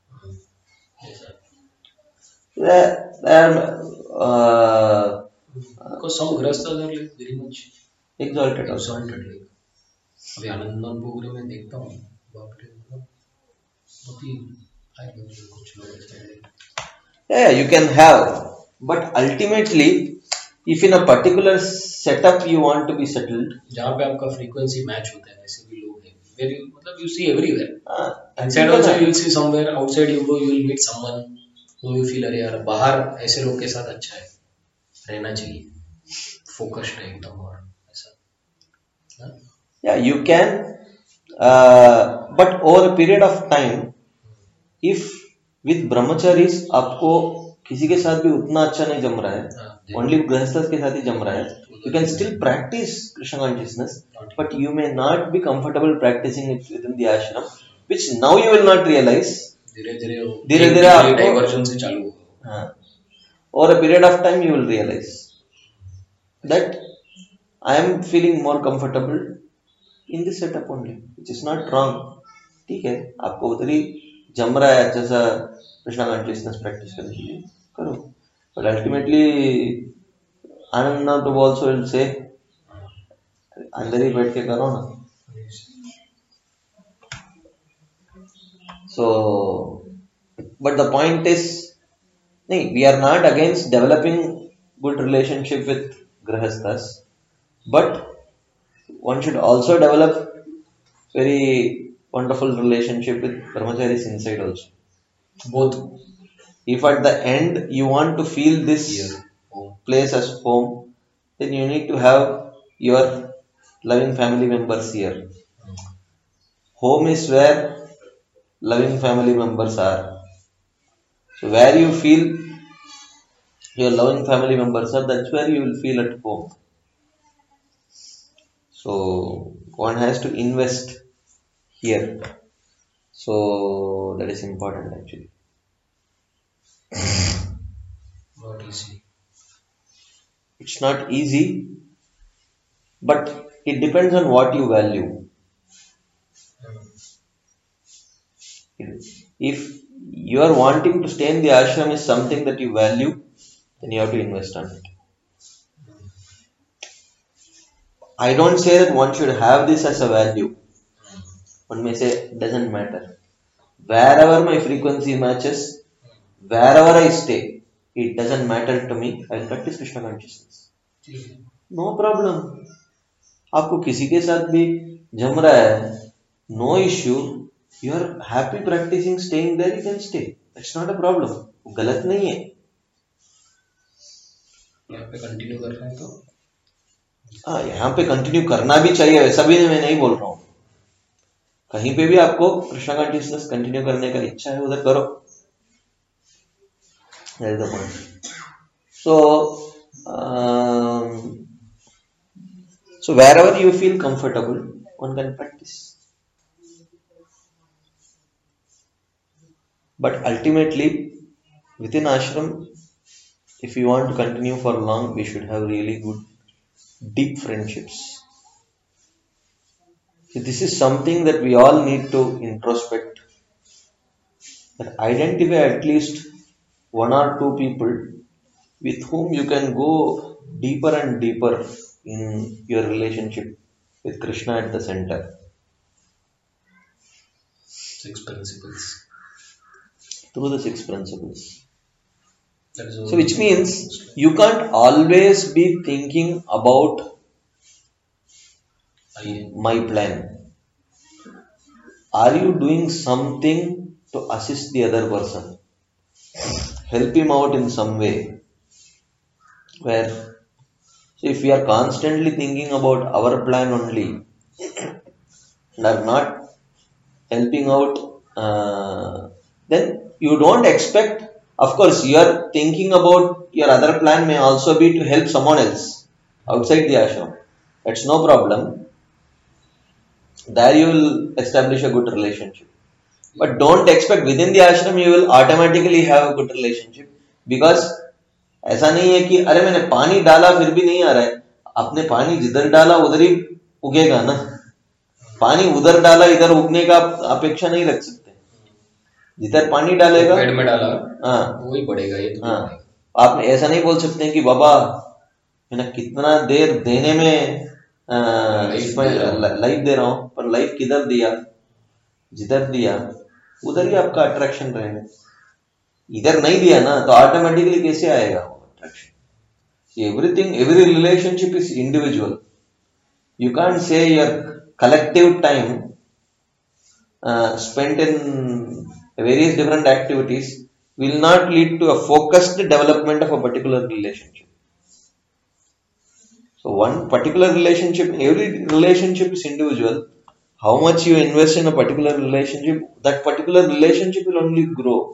There, there, uh, because some grastas are like very much exalted. exalted like अभी आनंदन प्रोग्राम में देखता हूँ बाप रे मतलब बहुत ही हाई लेवल कुछ लोग ऐसे हैं. Yeah, you can have, but ultimately, if in a particular setup you want to be settled, जहाँ पे आपका frequency match होता है वैसे भी लोग हैं. Very मतलब you see everywhere. uh, Inside also you will see somewhere. Outside you go you will meet someone who you feel अरे यार बाहर ऐसे लोग के साथ अच्छा है रहना चाहिए. Focused है एकदम और ऐसा. yeah, you can, uh, but over a period of time, if with brahmacharis आपको किसी के साथ भी उतना अच्छा नहीं जम रहा है, only गृहस्थ के साथ ही जम रहा है, you can still practice Krishna consciousness, but you may not be comfortable practicing it within the ashram, which now you will not realize. धीरे धीरे धीरे धीरे आपको डाइवर्जन से चालू होगा. हाँ, over a period of time you will realize that I am feeling more comfortable in this setup only, which is not wrong. ठीक है, आपको उधर ही जम रहा है अच्छा सा कृष्णा कॉन्शियसनेस प्रैक्टिस करने के लिए करो, but ultimately आनंद तो also will say अंदर ही बैठ के करो ना. So, but the point is, नहीं, we are not against developing good relationship with grihasthas, but one should also develop very wonderful relationship with brahmacharis inside also. Both. If at the end you want to feel this Here, home. place as home, then you need to have your loving family members here. Home is where loving family members are. So where you feel your loving family members are, that's where you will feel at home. So one has to invest here. So that is important actually. Not easy. It's not easy, but it depends on what you value. If you are wanting to stay in the ashram is something that you value, then you have to invest on it. I don't say that one should have this as a value. One may say it doesn't matter. Wherever my frequency matches, wherever I stay, it doesn't matter to me. I will practice Krishna consciousness. No problem. आपको किसी के साथ भी जम रहा है, no issue. You are happy practicing staying there, you can stay. That's not a problem. वो गलत नहीं है. यहाँ पे कंटिन्यू कर रहे हैं तो हाँ, यहाँ पे कंटिन्यू करना भी चाहिए, वैसा भी मैं नहीं बोल रहा हूँ. कहीं पे भी आपको कृष्णा कॉन्शियसनेस कंटिन्यू करने का इच्छा है, उधर करो. That is the point. So, um, so wherever you feel comfortable, one can practice. But ultimately, within ashram, if you want to continue for long, we should have really good, deep friendships. So this is something that we all need to introspect. That identify at least one or two people with whom you can go deeper and deeper in your relationship with Krishna at the center. Six principles. Through the six principles. That is So which means you can't always be thinking about my plan. Are you doing something to assist the other person? Help him out in some way. Where, so if we are constantly thinking about our plan only and are not helping out, uh, then you don't expect. Of course, your thinking about your other plan may also be to help someone else outside the ashram. That's no problem. There you will establish a good relationship. But don't expect within the ashram you will automatically have a good relationship, because ऐसा नहीं है कि अरे मैंने पानी डाला फिर भी नहीं आ रहा है. आपने पानी जिधर डाला उधर ही उगेगा ना. पानी उधर डाला इधर उगने का अपेक्षा नहीं रख सकते. जिधर पानी डालेगा पेड़ में डाला हाँ वही बढ़ेगा. ये तो हाँ, आप ऐसा नहीं बोल सकते कि बाबा मैंने कितना देर देने में लाइफ दे रहा हूँ, पर लाइफ किधर दिया, जिधर दिया उधर ही आपका अट्रैक्शन रहेगा. इधर नहीं दिया ना तो ऑटोमेटिकली कैसे आएगा attraction. Everything, every relationship is individual. You can't say your collective time uh, spent in various different activities will not lead to a focused development of a particular relationship. So one particular relationship, every relationship is individual. How much you invest in a particular relationship, that particular relationship will only grow.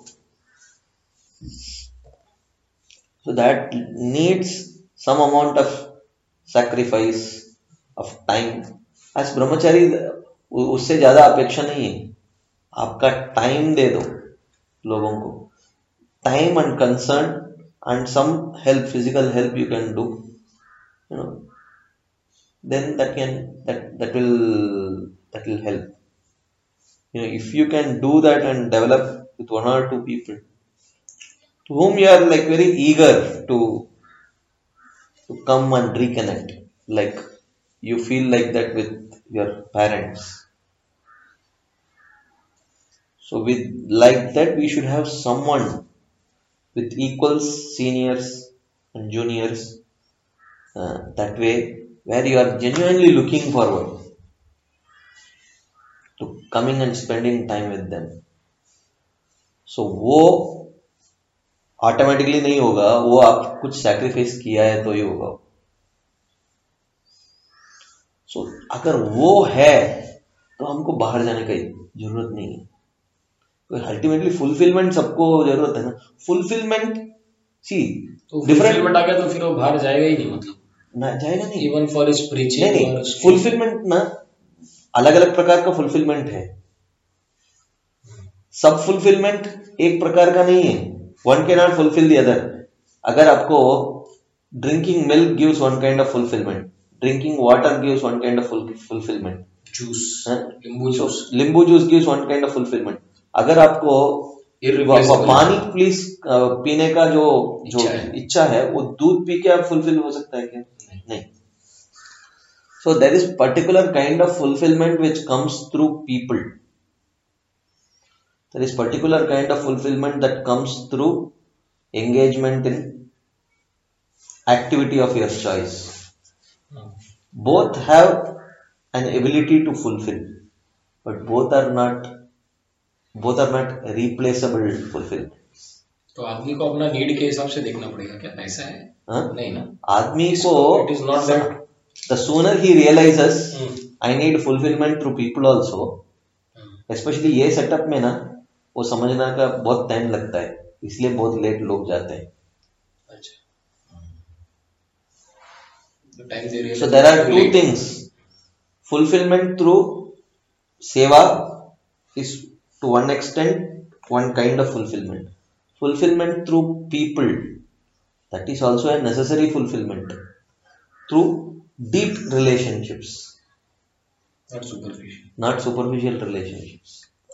So that needs some amount of sacrifice of time. आज ब्रह्मचारी उससे ज्यादा अपेक्षा नहीं है. आपका time दे दो लोगों को, time and concern and some help, physical help you can do, you know, then that can that that will that will help. You know, if you can do that and develop with one or two people to whom you are like very eager to to come and reconnect, like you feel like that with your parents. So with like that we should have someone with equals, seniors and juniors, uh, that way where you are genuinely looking forward to coming and spending time with them. So वो automatically नहीं होगा, वो आप कुछ sacrifice किया है तो ही होगा. सो so, अगर वो है तो हमको बाहर जाने की जरूरत नहीं है. अल्टीमेटली फुलफिलमेंट सबको जरूरत है ना. फुलफिलमेंट सी डिफरेंट आ गया तो फिर वो बाहर जाएगा ही नहीं, मतलब ना जाएगा नहीं. इवन फॉर हिज प्रीचिंग नहीं नहीं, फुलफिलमेंट ना अलग अलग प्रकार का फुलफिलमेंट है. सब फुलफिलमेंट एक प्रकार का नहीं है. One can not fulfil the other. अगर आपको drinking milk gives one kind of fulfilment, drinking water gives one kind of fulfillment. Juice, huh? limbu juice. So, limbu juice gives one kind of fulfillment. अगर आपको Irreplaceable पानी please पीने का जो जो इच्छा है। इच्छा है वो दूध पी के आप फुलफिल हो सकता है क्या? नहीं. So there is particular kind of fulfillment which comes through people. There is particular kind of fulfillment that comes through engagement in activity of your choice. Hmm. Both have an ability to fulfill, but both are not both are not replaceable fulfillment. तो आदमी को अपना need के हिसाब से देखना पड़ेगा क्या? ऐसा है? हाँ? नहीं ना. आदमी को It is not that. the sooner he realizes Hmm. I need fulfillment through people also, Hmm. especially ये सेटअप में ना वो समझना का बहुत टाइम लगता है, इसलिए बहुत लेट लोग जाते हैं. अच्छा. The time they realize So there are too two late. things. Fulfillment through seva is to one extent one kind of fulfillment. Fulfillment through people, that is also a necessary fulfillment. Through deep relationships, Not superficial. not superficial relationships.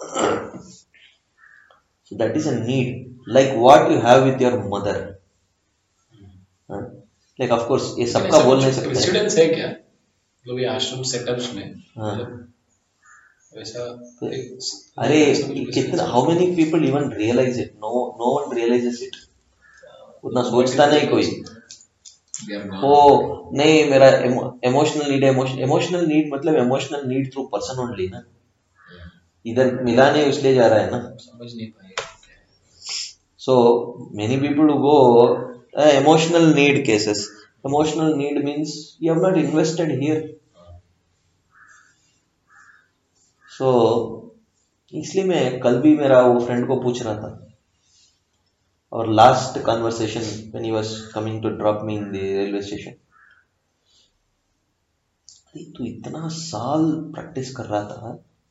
So that is a need, like what you have with your mother. हाँ? Like of course ये सबका बोल नहीं सकते. Incidents है क्या? मतलब ये आश्रम सेटअप्स में. हाँ. मतलब वैसा. अरे कितना how many people even realize it? No, no one realizes it. उतना सोचता नहीं कोई. ओ नहीं मेरा इमोशनल नीड इमोशनल नीड मतलब emotional need through person only ना. इधर मिला नहीं इसलिए जा रहा है ना. समझ नहीं पाएगा. So many people who go uh, emotional need cases. Emotional need means you have not invested here. So इसलिए मैं कल भी मेरा वो फ्रेंड को पूछ रहा था. Our last conversation when he was coming to drop me in the railway station. अरे तू इतना साल प्रैक्टिस कर रहा था,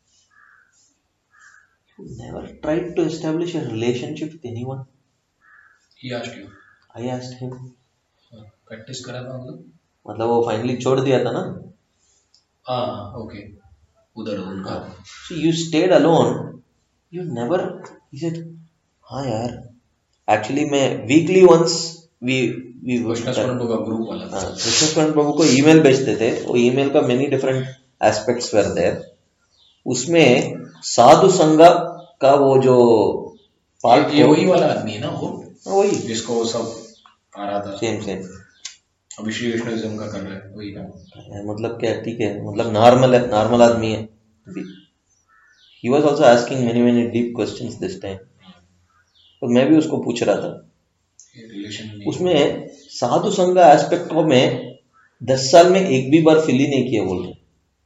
you never tried to establish a relationship with anyone. He asked you. I asked him. Practice करा था मतलब? मतलब वो फाइनली छोड़ दिया था ना. हाँ ओके. उधर उनका. So you stayed alone. You never. He said, हाँ यार. Actually मैं weekly once we we Krishna स्मरण प्रभु का ग्रुप वाला था. कृष्ण स्मरण प्रभु को ईमेल भेजते थे. वो ईमेल का many different aspects were there. उसमें साधु संगा का वो जो पार्ट ये वही वाला आदमी है ना वो. वही जिसको वो सब आ रहा था. सेम सेम अभी श्री वैष्णविज्म का कर रहा है वही ना. मतलब क्या ठीक है मतलब नॉर्मल है नॉर्मल आदमी है. He was also asking many many deep questions this time. तो मैं भी उसको पूछ रहा था. उसमें साधु संघ एस्पेक्ट को मैं दस साल में एक भी बार फिल ही नहीं किया बोल रहे.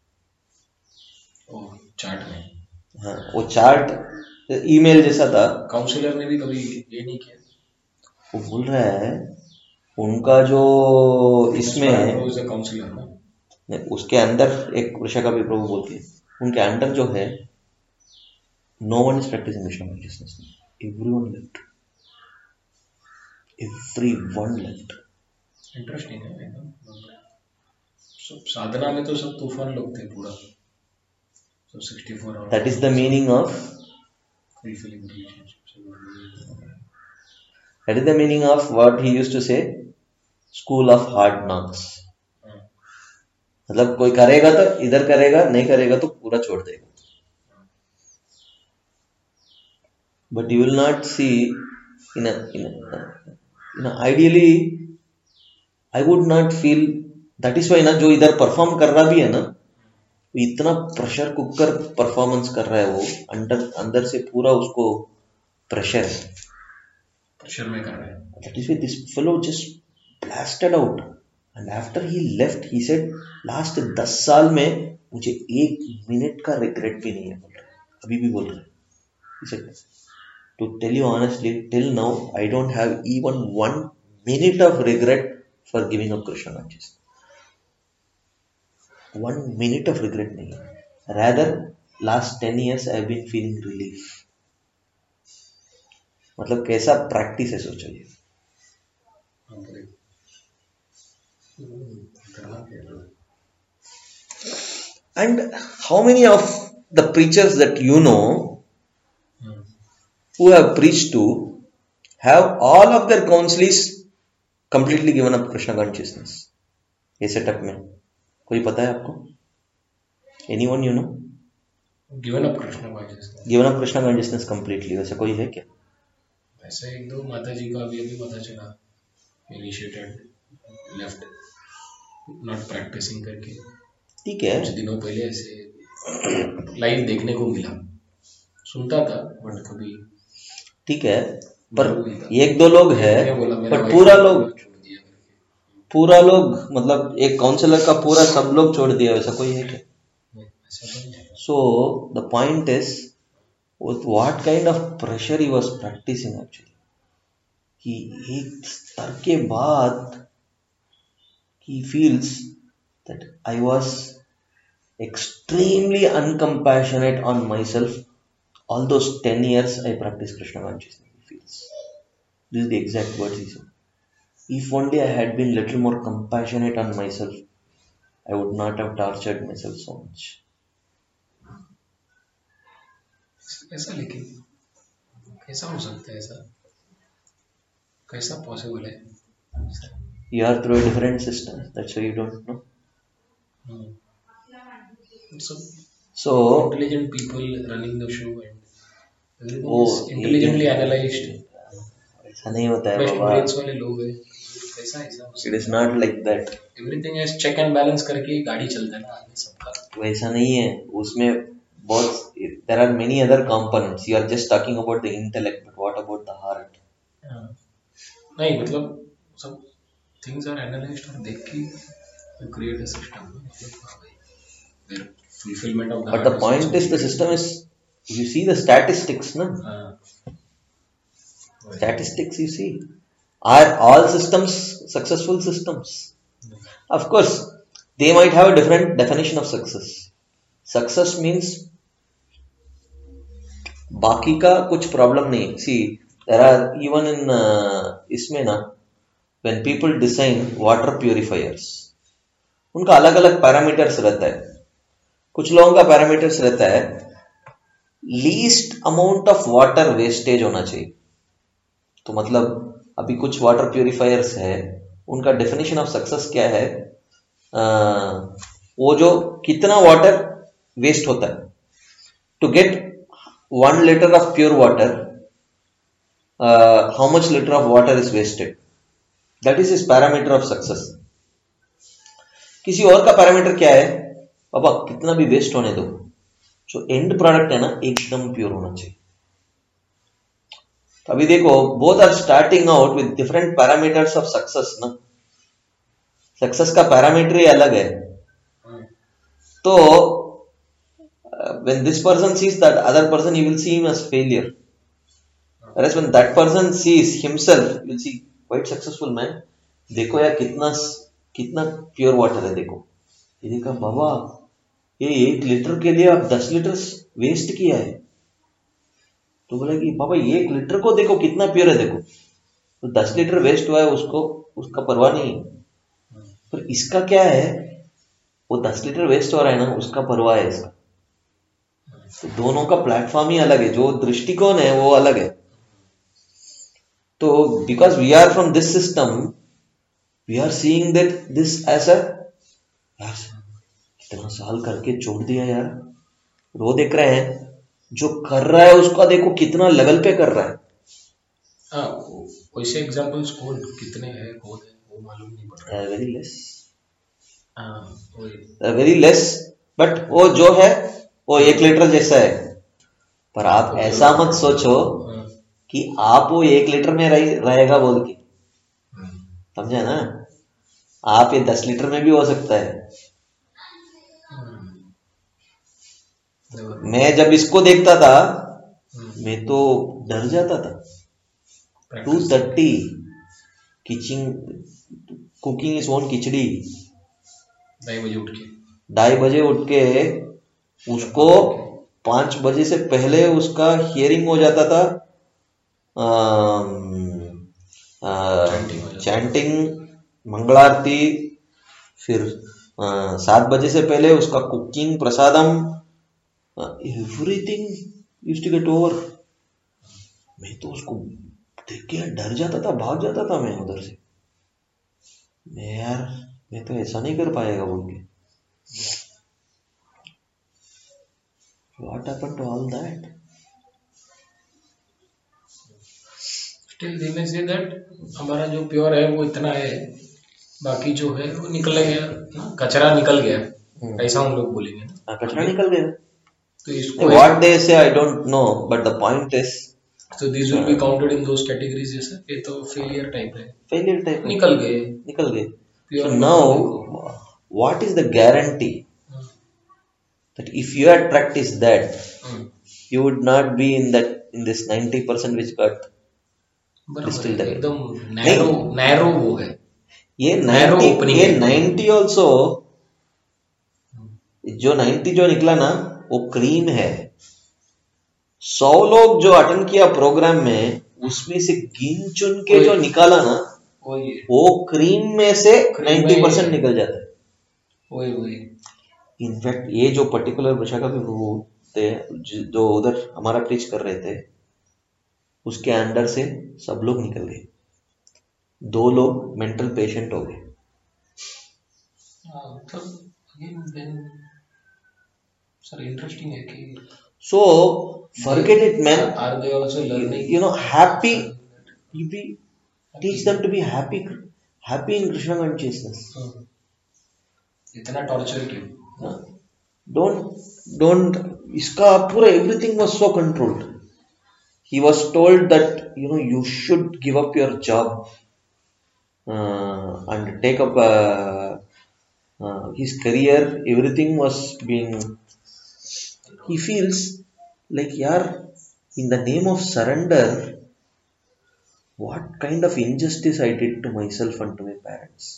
चार्ट में. हाँ वो चार्ट ईमेल जैसा था. काउंसलर ने भी कभी ये नहीं किया. वो बोल रहा है उनका जो इसमें काउंसलर ना उसके अंदर एक वृषा का भी प्रभु बोलती है उनके अंदर जो है no one is practicing Krishna consciousness. Everyone left. Everyone left. Interesting है एकदम. सब साधना में तो सब तूफान लोग थे पूरा. सब sixty four hour. That is the meaning of fulfilling relationships. That is the meaning of what he used to say, school of hard knocks. मतलब कोई करेगा तो इधर करेगा, नहीं करेगा तो पूरा छोड़ देगा. But you will not see in a in a, in a ideally I would not feel that is why ना जो इधर परफॉर्म कर रहा भी है ना इतना प्रेशर कुकर परफॉर्मेंस कर रहा है वो अंदर अंदर से पूरा उसको प्रेशर है. प्रेशर में कर रहा है. That is why this fellow just blasted out and after he left he said last दस साल में मुझे एक मिनट का रिग्रेट भी नहीं है बोल रहा है. अभी भी बोल रहा है. He said to tell you honestly till now I don't have even one minute of regret for giving up Krishna consciousness. One minute of regret नहीं है. Rather last ten years I have been feeling relief. मतलब कैसा practice है सोचो ये. And how many of the preachers that you know who have preached to have all of their counselees completely given up Krishna consciousness. ये setup में कोई पता है आपको? Anyone you know? Given up Krishna consciousness, Given up Krishna consciousness completely. वैसे कोई है क्या? ऐसे एक दो माता जी का अभी अभी पता चला, इनिशिएटेड लेफ्ट नॉट प्रैक्टिसिंग करके, ठीक है, कुछ दिनों पहले ऐसे लाइव देखने को मिला, सुनता था बट कभी ठीक है, पर एक दो लोग है, पर पूरा लोग पूरा लोग मतलब एक काउंसलर का पूरा सब लोग छोड़ दिया, वैसा कोई है क्या? So the point is what kind of pressure he was practising actually, कि एक स्तर के बाद he feels that I was extremely uncompassionate on myself all those ten years I practiced Krishna consciousness. He feels this is the exact words he said. If only I had been little more compassionate on myself, I would not have tortured myself so much. ऐसा लेकिन कैसा हो सकता है, ऐसा कैसा possible है? You are through a different system, that's why you don't know. Hmm. So, So intelligent people running the show and everything वो is intelligently analyzed. ऐसा नहीं होता है Best बाबा. brains वाले लोग हैं, कैसा ऐसा? It is not like that. Everything is check and balance करके गाड़ी चलता है ना आदमी सबका. वैसा नहीं है, उसमें बहुत there are many other components. You are just talking about the intellect, but what about the heart? हाँ. नहीं मतलब सब things are analyzed और देख के you create a system. Where fulfillment of the But heart the point is the system is, you see the statistics, na? हाँ. Statistics you see. Are all systems successful systems? Of course, they might have a different definition of success. Success means बाकी का कुछ problem नहीं. See, there are even in uh, इसमें ना, when people design water purifiers, उनका अलग अलग parameters रहता है. कुछ लोगों का पैरामीटर्स रहता है least amount of water wastage होना चाहिए. तो मतलब अभी कुछ वाटर प्यूरिफायर्स है, उनका डेफिनेशन ऑफ सक्सेस क्या है? आ, वो जो कितना वाटर वेस्ट होता है, to get one litre of pure water, how much litre of water is wasted, that is is parameter of success. किसी और का पैरामीटर क्या है? पापा कितना भी वेस्ट होने दो, जो एंड प्रोडक्ट है ना एकदम प्योर होना चाहिए. तो अभी देखो, both are starting out with different parameters of success ना. सक्सेस का पैरामीटर ही अलग है. तो when this person sees that other person, he will see him as failure, whereas when that person sees himself, he will see quite successful man. देखो यार कितना कितना प्योर वाटर है, देखो ये देखा बाबा, ये एक लीटर के लिए आप दस लीटर वेस्ट किया है. तो बोला कि बाबा एक लीटर को देखो कितना प्योर है, देखो तो दस लीटर वेस्ट हुआ है, उसको उसका परवाह नहीं. पर इसका क्या है, वो दस लीटर वेस्ट हो रहा है ना, उसका परवाह है इसका. तो दोनों का प्लेटफॉर्म ही अलग है, जो दृष्टिकोण है वो अलग है. तो because we are from this system, we are seeing that this as a, यार इतना साल करके छोड़ दिया यार, वो देख रहे हैं जो कर रहा है उसका देखो कितना लेवल पे कर रहा है. हाँ, वैसे एग्जांपल्स कौन कितने हैं कौन है वो मालूम नहीं पड़ रहा है. वेरी लेस, हाँ वेरी लेस. बट वो जो है वो एक लीटर जैसा है. पर आप ऐसा मत सोचो कि आप वो एक लीटर में रह, रहेगा बोल के, समझा ना? आप ये दस लीटर में भी हो सकता है. मैं जब इसको देखता था, मैं तो डर जाता था. Two thirty kitchen cooking is on khichdi. ढाई बजे उठ के ढाई बजे उठ के उसको पांच बजे से पहले उसका हियरिंग हो जाता था, चैंटिंग, मंगलारती, फिर सात बजे से पहले उसका cooking, prasadam, everything used to get over. मैं तो उसको देख के डर जाता था, भाग जाता था मैं उधर से। मैं यार मैं तो ऐसा नहीं कर पाएगा बोल के। What happened to all that? Still they में से दैट हमारा जो प्योर है वो इतना है, बाकी जो है वो निकल गया ना, कचरा निकल गया, ऐसा हम लोग बोलेंगे ना। हाँ, कचरा निकल गया। तो इसको What they say I don't know, but the point is so these will be counted in those categories जैसे ये तो फेलियर टाइप है, failure type है। निकल गए निकल गए। Pure So now what is the guarantee that if you had practiced that hmm, you would not be in that in this ninety percent which got बराबर distilled है, away? एकदम narrow narrow वो है ये Narrow ninety opening ये है। ninety also जो ninety जो निकला ना वो क्रीम है। सौ लोग जो अटेंड किया प्रोग्राम में उसमें से गिन चुन के जो निकाला ना वही वो क्रीम में से Cream ninety में- परसेंट निकल जाता है। वही वही इनफैक्ट ये जो पर्टिकुलर विशाखा भी वो थे जो उधर हमारा प्रीच कर रहे थे उसके अंडर से सब लोग निकल गए। दो लोग मेंटल पेशेंट हो गए। हाँ, तब again then सर इंटरेस्टिंग है कि so forget it man, are they also learning you know happy you be teach them to be happy happy in Krishna consciousness. इतना टॉर्चर क्यों? don't don't इसका पूरा everything was so controlled. He was told that you know you should give up your job uh, and take up uh, uh, his career. Everything was being, he feels like yaar in the name of surrender what kind of injustice I did to myself and to my parents.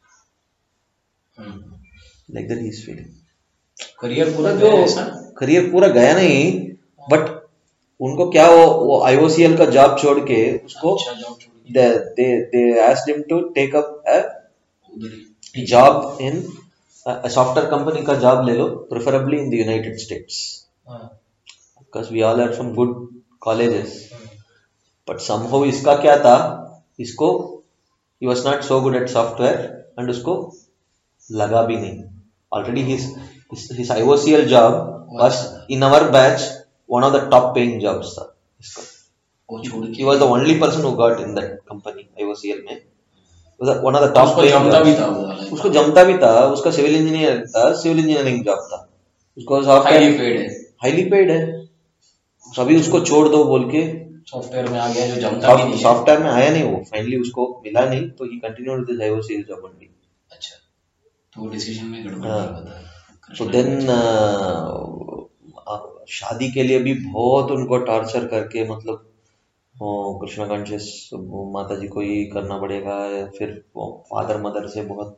Like that he is feeling. Career पूरा जो गया ऐसा? Career पूरा गया नहीं but उनको क्या वो वो I O C L का जॉब छोड़ के उसको अच्छा जॉब छोड़ के they they they asked him to take up a उधर ही job in a software company का जॉब ले लो preferably in the United States हाँ because we all are from good colleges but somehow इसका क्या था इसको he was not so good at software and उसको लगा भी नहीं already his his, his I O C L job was in our batch one of the top paying jobs था इसका वो छोड़ he के was the only person who got in that company I O C L में was the- one of the top उसको paying जमता jobs. भी था वो वाला उसको जमता भी था उसका सिविल इंजीनियर था सिविल इंजीनियरिंग जॉब था उसको हाईली पेड है हाईली पेड है अभी उसको छोड़ दो बोल के सॉफ्टवेयर में आ गया जो जमता भी नहीं है। सॉफ्टवेयर में आया नहीं वो फाइनली उसको मिला नहीं तो ही continued with his I O C L job only अच्छा तो वो डिसीजन में गड़बड़ हाँ। नहीं बता सो देन शादी के लिए भी बहुत उनको टॉर्चर करके मतलब कृष्णा कॉन्शियस माता जी को ही करना पड़ेगा फिर फादर मदर से बहुत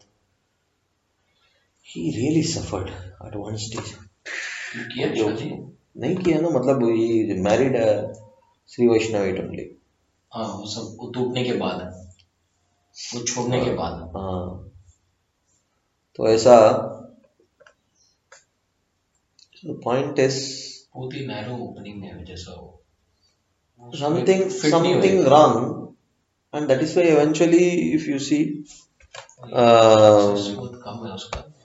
ही really suffered at one stage किया शादी नहीं किया ना मतलब ये मैरिड श्री वैष्णव ओनली हाँ वो सब वो टूटने के बाद वो छोड़ने के बाद हाँ तो ऐसा पॉइंट इज बहुत ही नैरो ओपनिंग है जैसा वो something fit नहीं something होएगा। wrong and that is why eventually if you see uh, बहुत कम है उसका